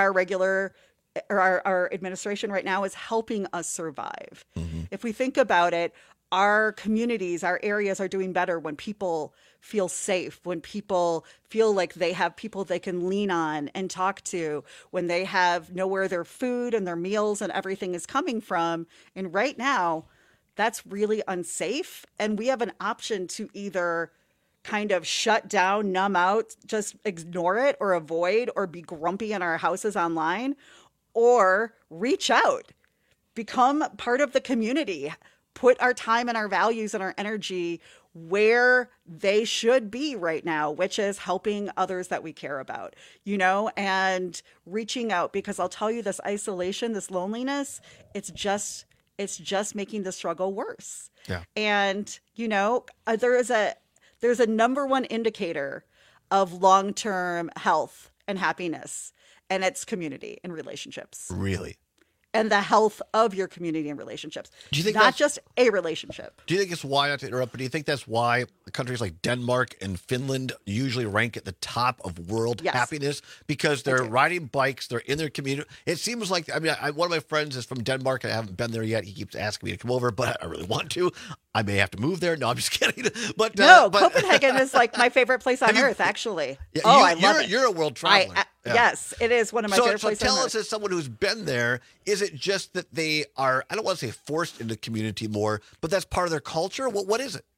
our administration right now is helping us survive. If we think about it, our communities, our areas are doing better when people feel safe, when people feel like they have people they can lean on and talk to, when they know where their food and their meals and everything is coming from. And right now, that's really unsafe. And we have an option to either kind of shut down, numb out, just ignore it or avoid or be grumpy in our houses online, or reach out, become part of the community, put our time and our values and our energy where they should be right now, which is helping others that we care about, you know, and reaching out, because I'll tell you, this isolation, this loneliness, it's just making the struggle worse. Yeah. And, you know, there's a number one indicator of long-term health and happiness, and it's community and relationships. Really? And the health of your community and relationships. Do you think not just a relationship? Do you think it's why, not to interrupt, but do you think that's why countries like Denmark and Finland usually rank at the top of world happiness? Because they're riding bikes, they're in their community. It seems like, I mean, one of my friends is from Denmark. I haven't been there yet. He keeps asking me to come over, but I really want to. I may have to move there. No, I'm just kidding. But Copenhagen is like my favorite place on earth, actually. Yeah, I love it. You're a world traveler. Yes, it is one of my favorite places. So tell us, as someone who's been there, is it just that they are, I don't want to say forced into community more, but that's part of their culture? What is it?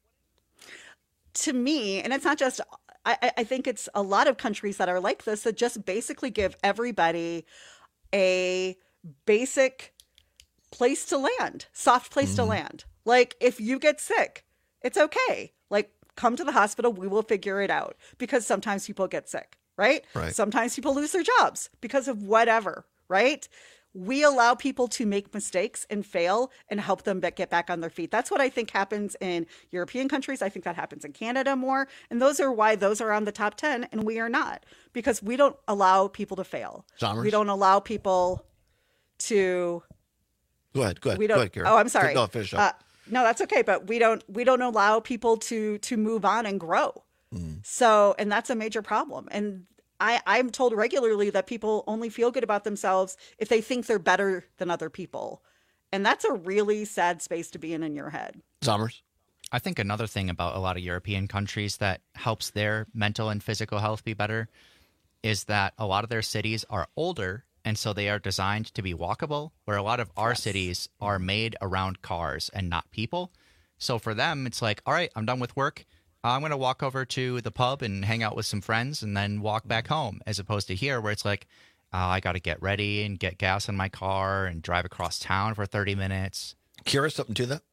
To me, and it's not just, I think it's a lot of countries that are like this, that just basically give everybody a basic place to land, soft place to land. Like, if you get sick, it's okay. Like, come to the hospital, we will figure it out. Because sometimes people get sick, right? Sometimes people lose their jobs because of whatever, right? We allow people to make mistakes and fail and help them get back on their feet. That's what I think happens in European countries. I think that happens in Canada more. And those are why those are on the top 10 and we are not. Because we don't allow people to fail. Zommers? We don't allow people to... Go ahead, Karen. Oh, I'm sorry. No, finish up. No, that's okay. But we don't allow people to move on and grow. So, and that's a major problem. And I'm told regularly that people only feel good about themselves if they think they're better than other people. And that's a really sad space to be in your head. Zommers? I think another thing about a lot of European countries that helps their mental and physical health be better is that a lot of their cities are older, and so they are designed to be walkable, where a lot of our cities are made around cars and not people. So for them, it's like, all right, I'm done with work. I'm going to walk over to the pub and hang out with some friends and then walk back home, as opposed to here where it's like, I got to get ready and get gas in my car and drive across town for 30 minutes. Kira, something to that?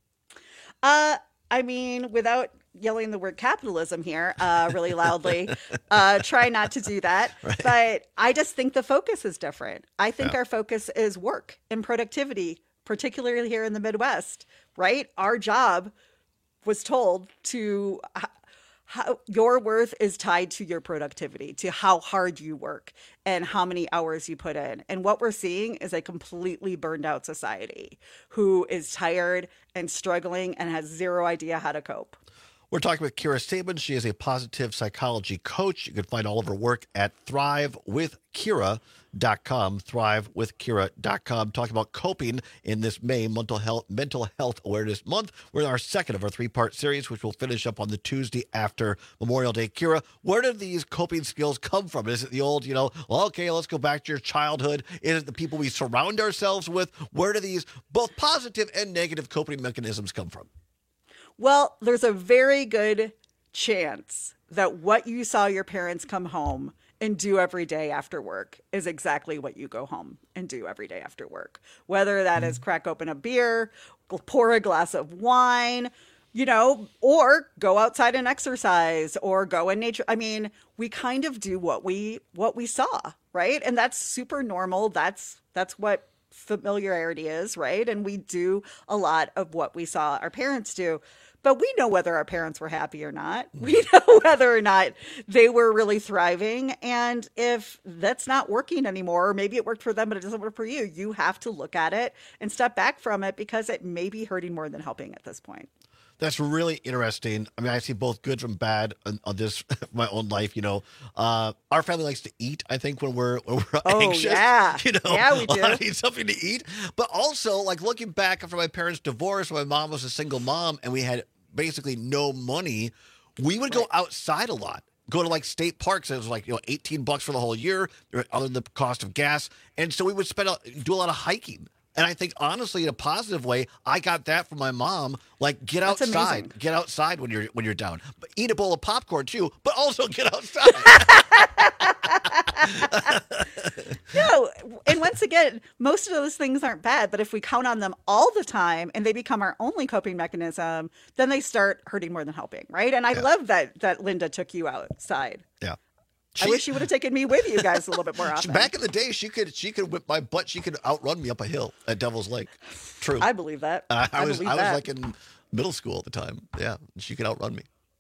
I mean, without yelling the word capitalism here really loudly, try not to do that. Right. But I just think the focus is different. I think our focus is work and productivity, particularly here in the Midwest, right? Our job was told to how your worth is tied to your productivity, to how hard you work and how many hours you put in. And what we're seeing is a completely burned out society who is tired and struggling and has zero idea how to cope. We're talking with Kira Sabin. She is a positive psychology coach. You can find all of her work at thrivewithkira.com, thrivewithkira.com. Talking about coping in this May Mental Health Awareness Month. We're in our second of our three-part series, which will finish up on the Tuesday after Memorial Day. Kira, where do these coping skills come from? Is it the old, okay, let's go back to your childhood? Is it the people we surround ourselves with? Where do these both positive and negative coping mechanisms come from? Well, there's a very good chance that what you saw your parents come home and do every day after work is exactly what you go home and do every day after work. Whether that is crack open a beer, pour a glass of wine, or go outside and exercise or go in nature. I mean, we kind of do what we saw, right? And that's super normal. That's what familiarity is, right? And we do a lot of what we saw our parents do. But we know whether our parents were happy or not. We know whether or not they were really thriving. And if that's not working anymore, or maybe it worked for them, but it doesn't work for you, you have to look at it and step back from it because it may be hurting more than helping at this point. That's really interesting. I mean, I see both good from bad on this, my own life. Our family likes to eat, I think, when we're anxious. Yeah. Yeah, we do. I need something to eat. But also, looking back after my parents' divorce, my mom was a single mom and we had basically no money, we would go outside a lot. Go to state parks. It was $18 for the whole year, other than the cost of gas. And so we would do a lot of hiking. And I think, honestly, in a positive way, I got that from my mom. Get outside. Get outside when you're down. But eat a bowl of popcorn, too, but also get outside. And once again, most of those things aren't bad, but if we count on them all the time and they become our only coping mechanism, then they start hurting more than helping, right? And I love that Linda took you outside. Yeah. I wish she would have taken me with you guys a little bit more often. Back in the day, she could whip my butt. She could outrun me up a hill at Devil's Lake. True. I believe that. I was in middle school at the time. Yeah, she could outrun me.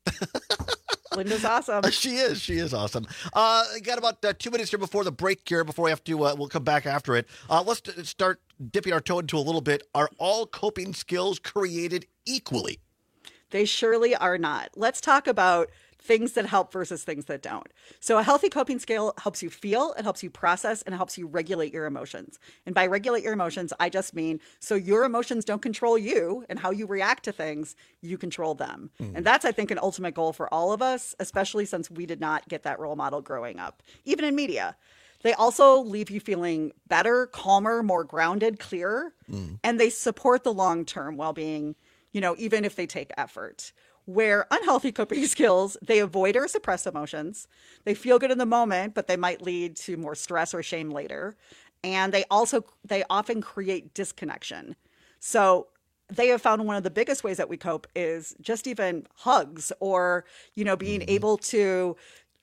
Linda's awesome. She is awesome. Got about 2 minutes here before the break here, before we have to, we'll come back after it. Let's start dipping our toe into a little bit. Are all coping skills created equally? They surely are not. Let's talk about things that help versus things that don't. So a healthy coping skill helps you feel, it helps you process, and it helps you regulate your emotions. And by regulate your emotions, I just mean so your emotions don't control you and how you react to things, you control them. And that's, I think, an ultimate goal for all of us, especially since we did not get that role model growing up, even in media. They also leave you feeling better, calmer, more grounded, clearer, and they support the long-term well-being, even if they take effort. Where unhealthy coping skills, they avoid or suppress emotions. They feel good in the moment, but they might lead to more stress or shame later. And they often create disconnection. So they have found one of the biggest ways that we cope is just even hugs or, being able to,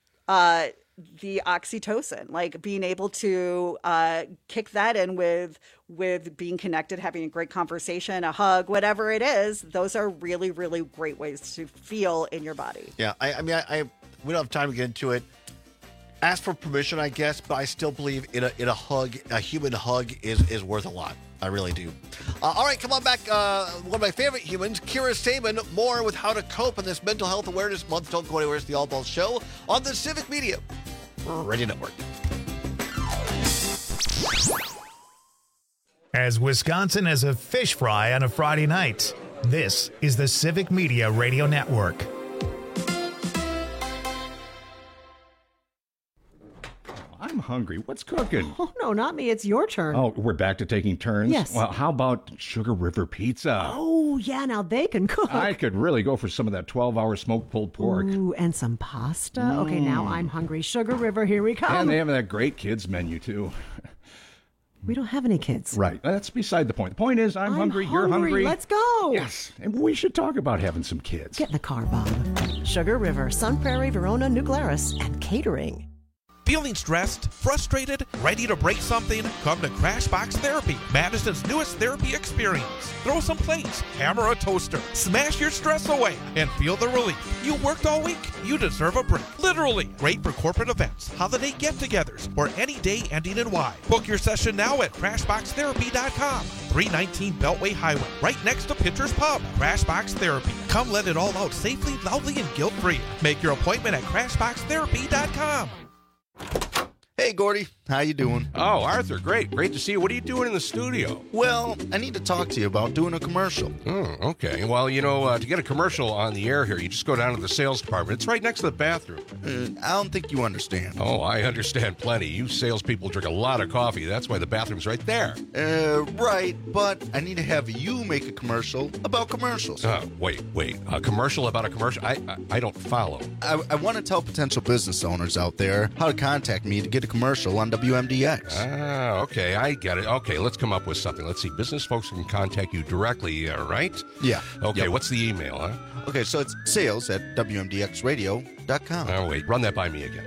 the oxytocin, being able to kick that in with being connected, having a great conversation, a hug, whatever it is. Those are really, really great ways to feel in your body. Yeah, I mean, we don't have time to get into it. Ask for permission, I guess, but I still believe in a hug, a human hug is worth a lot. I really do. All right, come on back. One of my favorite humans, Kira Sabin, more with how to cope in this Mental Health Awareness Month. Don't go anywhere. It's the All Balls Show on the Civic Media Radio Network. As Wisconsin as a fish fry on a Friday night, this is the Civic Media Radio Network. I'm hungry. What's cooking? Oh, no, not me. It's your turn. Oh, we're back to taking turns? Yes. Well, how about Sugar River Pizza? Oh, yeah, now they can cook. I could really go for some of that 12-hour smoked pulled pork. Ooh, and some pasta. Okay, now I'm hungry. Sugar River, here we come. And they have that great kids menu, too. We don't have any kids. Right. That's beside the point. The point is, I'm hungry, you're hungry. Let's go. Yes. And we should talk about having some kids. Get in the car, Bob. Sugar River, Sun Prairie, Verona, New Glarus, and catering. Feeling stressed, frustrated, ready to break something? Come to Crashbox Therapy, Madison's newest therapy experience. Throw some plates, hammer a toaster, smash your stress away, and feel the relief. You worked all week. You deserve a break. Literally. Great for corporate events, holiday get-togethers, or any day ending in Y. Book your session now at CrashboxTherapy.com. 319 Beltway Highway, right next to Pitcher's Pub. Crashbox Therapy. Come let it all out safely, loudly, and guilt-free. Make your appointment at CrashboxTherapy.com. Hey, Gordy. How you doing? Oh, Arthur, great. Great to see you. What are you doing in the studio? Well, I need to talk to you about doing a commercial. Oh, okay. Well, to get a commercial on the air here, you just go down to the sales department. It's right next to the bathroom. I don't think you understand. Oh, I understand plenty. You salespeople drink a lot of coffee. That's why the bathroom's right there. Right, but I need to have you make a commercial about commercials. Wait. A commercial about a commercial? I don't follow. I want to tell potential business owners out there how to contact me to get a commercial on WMDX. Ah, okay, I get it. Okay, let's come up with something. Let's see. Business folks can contact you directly, right? Yeah. Okay, yep. What's the email, huh? Okay, so it's sales@WMDXradio.com. Oh, wait, run that by me again.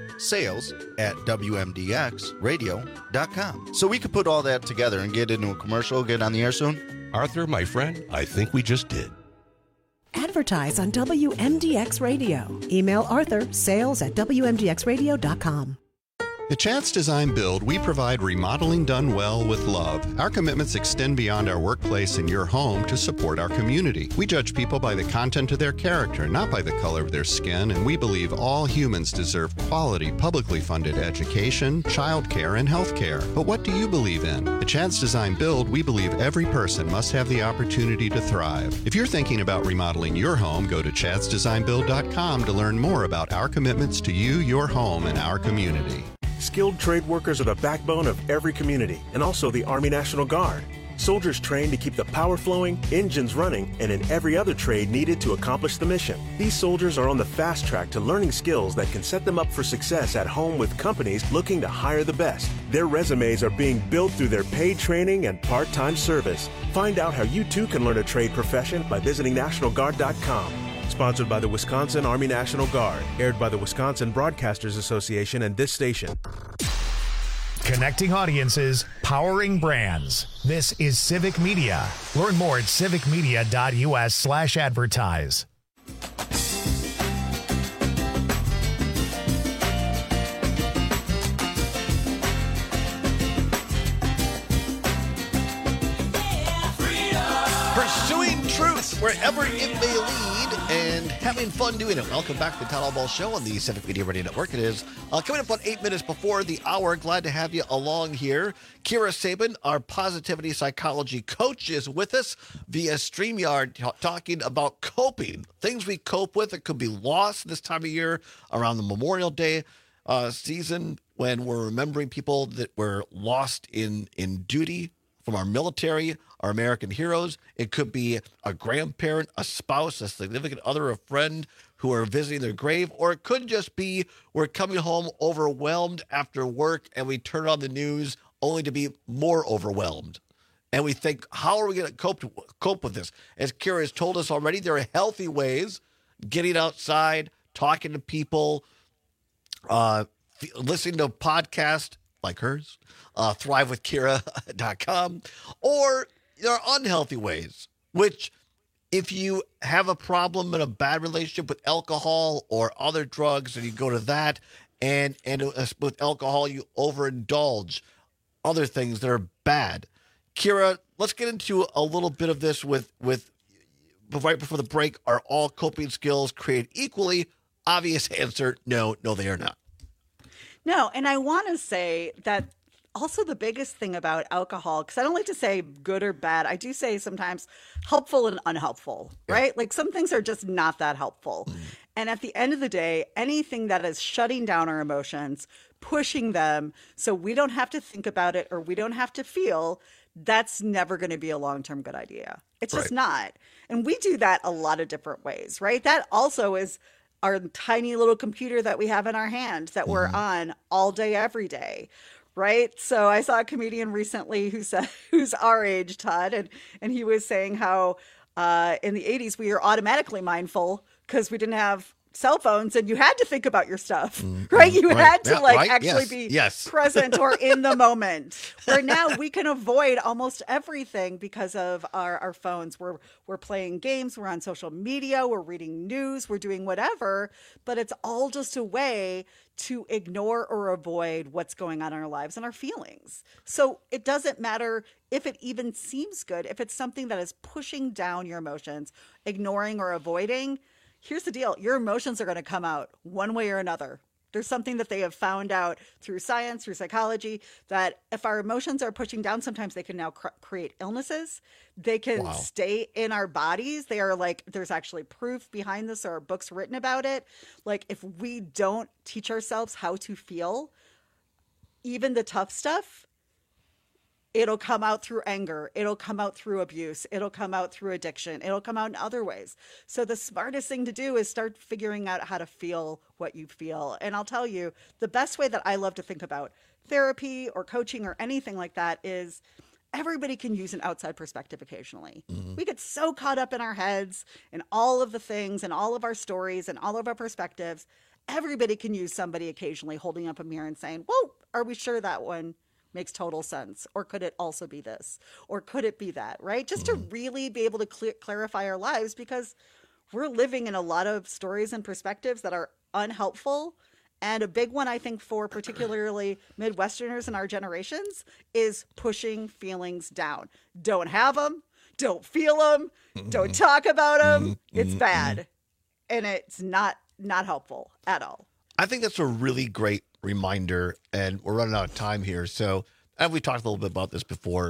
Sales@WMDXradio.com. So we could put all that together and get into a commercial, get on the air soon? Arthur, my friend, I think we just did. Advertise on WMDX Radio. Email Arthur, sales@WMDXradio.com. At Chance Design Build, we provide remodeling done well with love. Our commitments extend beyond our workplace and your home to support our community. We judge people by the content of their character, not by the color of their skin, and we believe all humans deserve quality, publicly funded education, childcare, and health care. But what do you believe in? At Chance Design Build, we believe every person must have the opportunity to thrive. If you're thinking about remodeling your home, go to chadsdesignbuild.com to learn more about our commitments to you, your home, and our community. Skilled trade workers are the backbone of every community and also the Army National Guard. Soldiers trained to keep the power flowing, engines running, and in every other trade needed to accomplish the mission. These soldiers are on the fast track to learning skills that can set them up for success at home with companies looking to hire the best. Their resumes are being built through their paid training and part-time service. Find out how you too can learn a trade profession by visiting NationalGuard.com. Sponsored by the Wisconsin Army National Guard. Aired by the Wisconsin Broadcasters Association and this station. Connecting audiences, powering brands. This is Civic Media. Learn more at civicmedia.us/advertise. Pursuing truth wherever it may lead and having fun doing it. Welcome back to the Todd Ball Show on the Civic Media Radio Network. It is coming up on 8 minutes before the hour. Glad to have you along here. Kira Sabin, our positivity psychology coach, is with us via StreamYard talking about coping. Things we cope with that could be lost this time of year around the Memorial Day season when we're remembering people that were lost in duty from our military, our American heroes. It could be a grandparent, a spouse, a significant other, a friend who are visiting their grave, or it could just be we're coming home overwhelmed after work and we turn on the news only to be more overwhelmed. And we think, how are we going to cope with this? As Kira has told us already, there are healthy ways, getting outside, talking to people, listening to podcasts like hers, thrivewithkira.com, or there are unhealthy ways, which if you have a problem in a bad relationship with alcohol or other drugs and you go to that, and with alcohol you overindulge, other things that are bad. Kira, let's get into a little bit of this with right before the break. Are all coping skills created equally? Obvious answer, no, they are not. No, and I want to say that also the biggest thing about alcohol, because I don't like to say good or bad, I do say sometimes helpful and unhelpful, right? Like some things are just not that helpful. And at the end of the day, anything that is shutting down our emotions, pushing them so we don't have to think about it or we don't have to feel, that's never going to be a long-term good idea. It's just not. And we do that a lot of different ways, right? That also is our tiny little computer that we have in our hand that we're on all day, every day. Right. So I saw a comedian recently who's our age, Todd, and he was saying how in the 80s we were automatically mindful because we didn't have cell phones and you had to think about your stuff, right? You had to actually be present or in the moment. Where now we can avoid almost everything because of our phones. We're playing games, we're on social media, we're reading news, we're doing whatever, but it's all just a way to ignore or avoid what's going on in our lives and our feelings. So it doesn't matter if it even seems good, if it's something that is pushing down your emotions, ignoring or avoiding. Here's the deal. Your emotions are going to come out one way or another. There's something that they have found out through science, through psychology, that if our emotions are pushing down, sometimes they can now create illnesses. They can stay in our bodies. They are like, there's actually proof behind this. There are books written about it. Like if we don't teach ourselves how to feel, even the tough stuff, it'll come out through anger. It'll come out through abuse. It'll come out through addiction. It'll come out in other ways. So the smartest thing to do is start figuring out how to feel what you feel. And I'll tell you, the best way that I love to think about therapy or coaching or anything like that is everybody can use an outside perspective occasionally. We get so caught up in our heads and all of the things and all of our stories and all of our perspectives. Everybody can use somebody occasionally holding up a mirror and saying, whoa, are we sure that one makes total sense? Or could it also be this? Or could it be that, right? Just to really be able to clarify our lives, because we're living in a lot of stories and perspectives that are unhelpful. And a big one, I think, for particularly Midwesterners in our generations is pushing feelings down. Don't have them. Don't feel them. Don't talk about them. It's bad. And it's not helpful at all. I think that's a really great reminder, and we're running out of time here. So, and we talked a little bit about this before,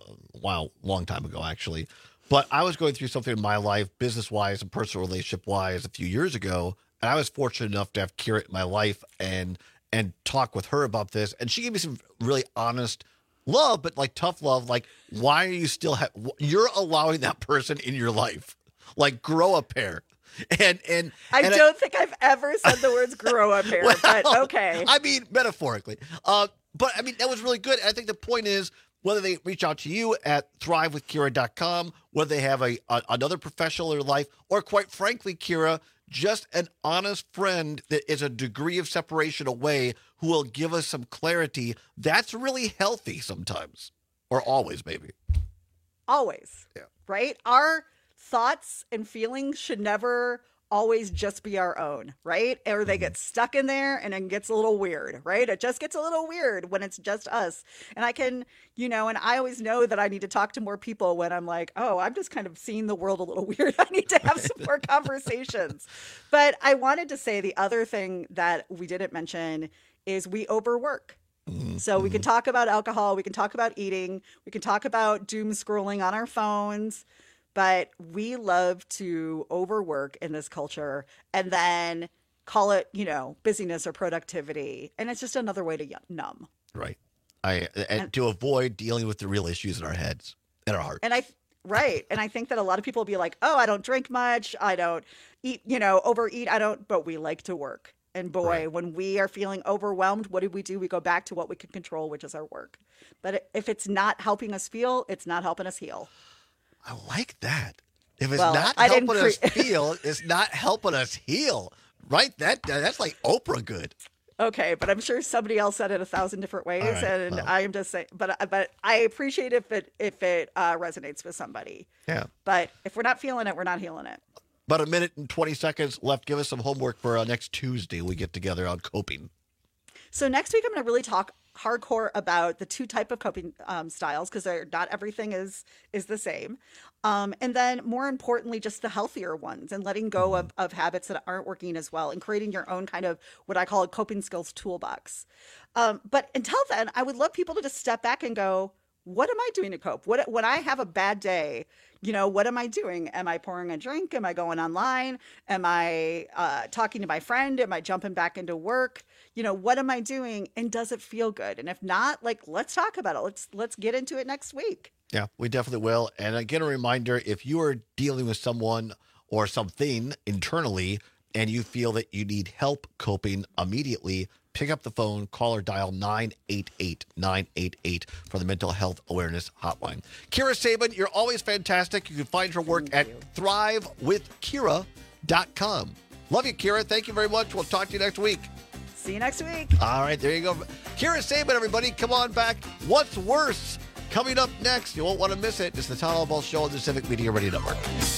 long time ago, actually. But I was going through something in my life, business-wise and personal relationship-wise, a few years ago, and I was fortunate enough to have Kira in my life and talk with her about this. And she gave me some really honest love, but like tough love. Like, why are you still you're allowing that person in your life? Like, grow a pair. And I don't think I've ever said the words grow up here, but okay. I mean, metaphorically. But I mean, that was really good. I think the point is, whether they reach out to you at thrivewithkira.com, whether they have another professional in their life, or quite frankly, Kira, just an honest friend that is a degree of separation away who will give us some clarity, that's really healthy sometimes. Or always, maybe. Always. Yeah. Right? Our thoughts and feelings should never always just be our own, right? Or they get stuck in there and it gets a little weird, right? It just gets a little weird when it's just us. And I can, and I always know that I need to talk to more people when I'm like, oh, I'm just kind of seeing the world a little weird. I need to have some more conversations. But I wanted to say the other thing that we didn't mention is we overwork. So we can talk about alcohol, we can talk about eating, we can talk about doom scrolling on our phones, but we love to overwork in this culture and then call it, busyness or productivity. And it's just another way to numb. Right. And to avoid dealing with the real issues in our heads and our hearts. Right. And I think that a lot of people will be like, oh, I don't drink much. I don't eat, overeat. But we like to work. And boy, when we are feeling overwhelmed, what do? We go back to what we can control, which is our work. But if it's not helping us feel, it's not helping us heal. I like that. If it's not helping us feel, it's not helping us heal. Right? That's like Oprah good. Okay, but I'm sure somebody else said it 1,000 different ways, and I am just saying. But I appreciate if it resonates with somebody. Yeah. But if we're not feeling it, we're not healing it. About a minute and 20 seconds left. Give us some homework for next Tuesday. We get together on coping. So next week, I'm going to really talk hardcore about the two type of coping styles, because not everything is the same. And then more importantly, just the healthier ones and letting go of habits that aren't working as well and creating your own kind of what I call a coping skills toolbox. But until then, I would love people to just step back and go, what am I doing to cope? When I have a bad day, What am I doing? Am I pouring a drink? Am I going online? Am I talking to my friend? Am I jumping back into work? What am I doing? And does it feel good? And if not, let's talk about it. Let's get into it next week. Yeah, we definitely will. And again, a reminder, if you are dealing with someone or something internally and you feel that you need help coping immediately, pick up the phone, call or dial 988-988 for the Mental Health Awareness Hotline. Kira Sabin, you're always fantastic. You can find her work at thrivewithkira.com. Love you, Kira. Thank you very much. We'll talk to you next week. See you next week. All right, there you go. Kira Sabin, everybody. Come on back. What's worse? Coming up next. You won't want to miss it. It's the Todd Ball Show on the Civic Media Radio Network.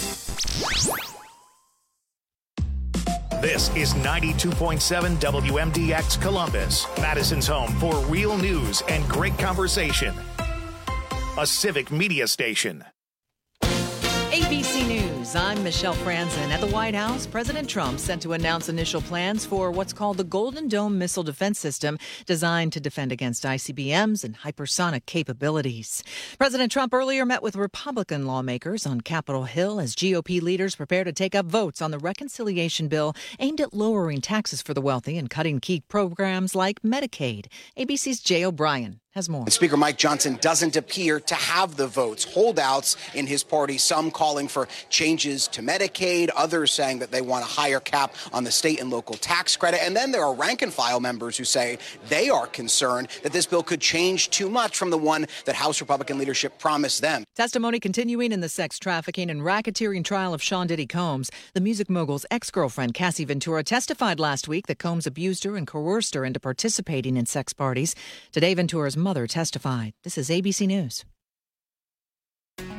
This is 92.7 WMDX Columbus, Madison's home for real news and great conversation. A Civic Media station. ABC News, I'm Michelle Franzen. At the White House, President Trump set to announce initial plans for what's called the Golden Dome missile defense system, designed to defend against ICBMs and hypersonic capabilities. President Trump earlier met with Republican lawmakers on Capitol Hill as GOP leaders prepare to take up votes on the reconciliation bill aimed at lowering taxes for the wealthy and cutting key programs like Medicaid. ABC's Jay O'Brien has more. And Speaker Mike Johnson doesn't appear to have the votes. Holdouts in his party, some calling for changes to Medicaid, others saying that they want a higher cap on the state and local tax credit. And then there are rank and file members who say they are concerned that this bill could change too much from the one that House Republican leadership promised them. Testimony continuing in the sex trafficking and racketeering trial of Sean Diddy Combs. The music mogul's ex-girlfriend, Cassie Ventura, testified last week that Combs abused her and coerced her into participating in sex parties. Today, Ventura's mother testified. This is ABC News.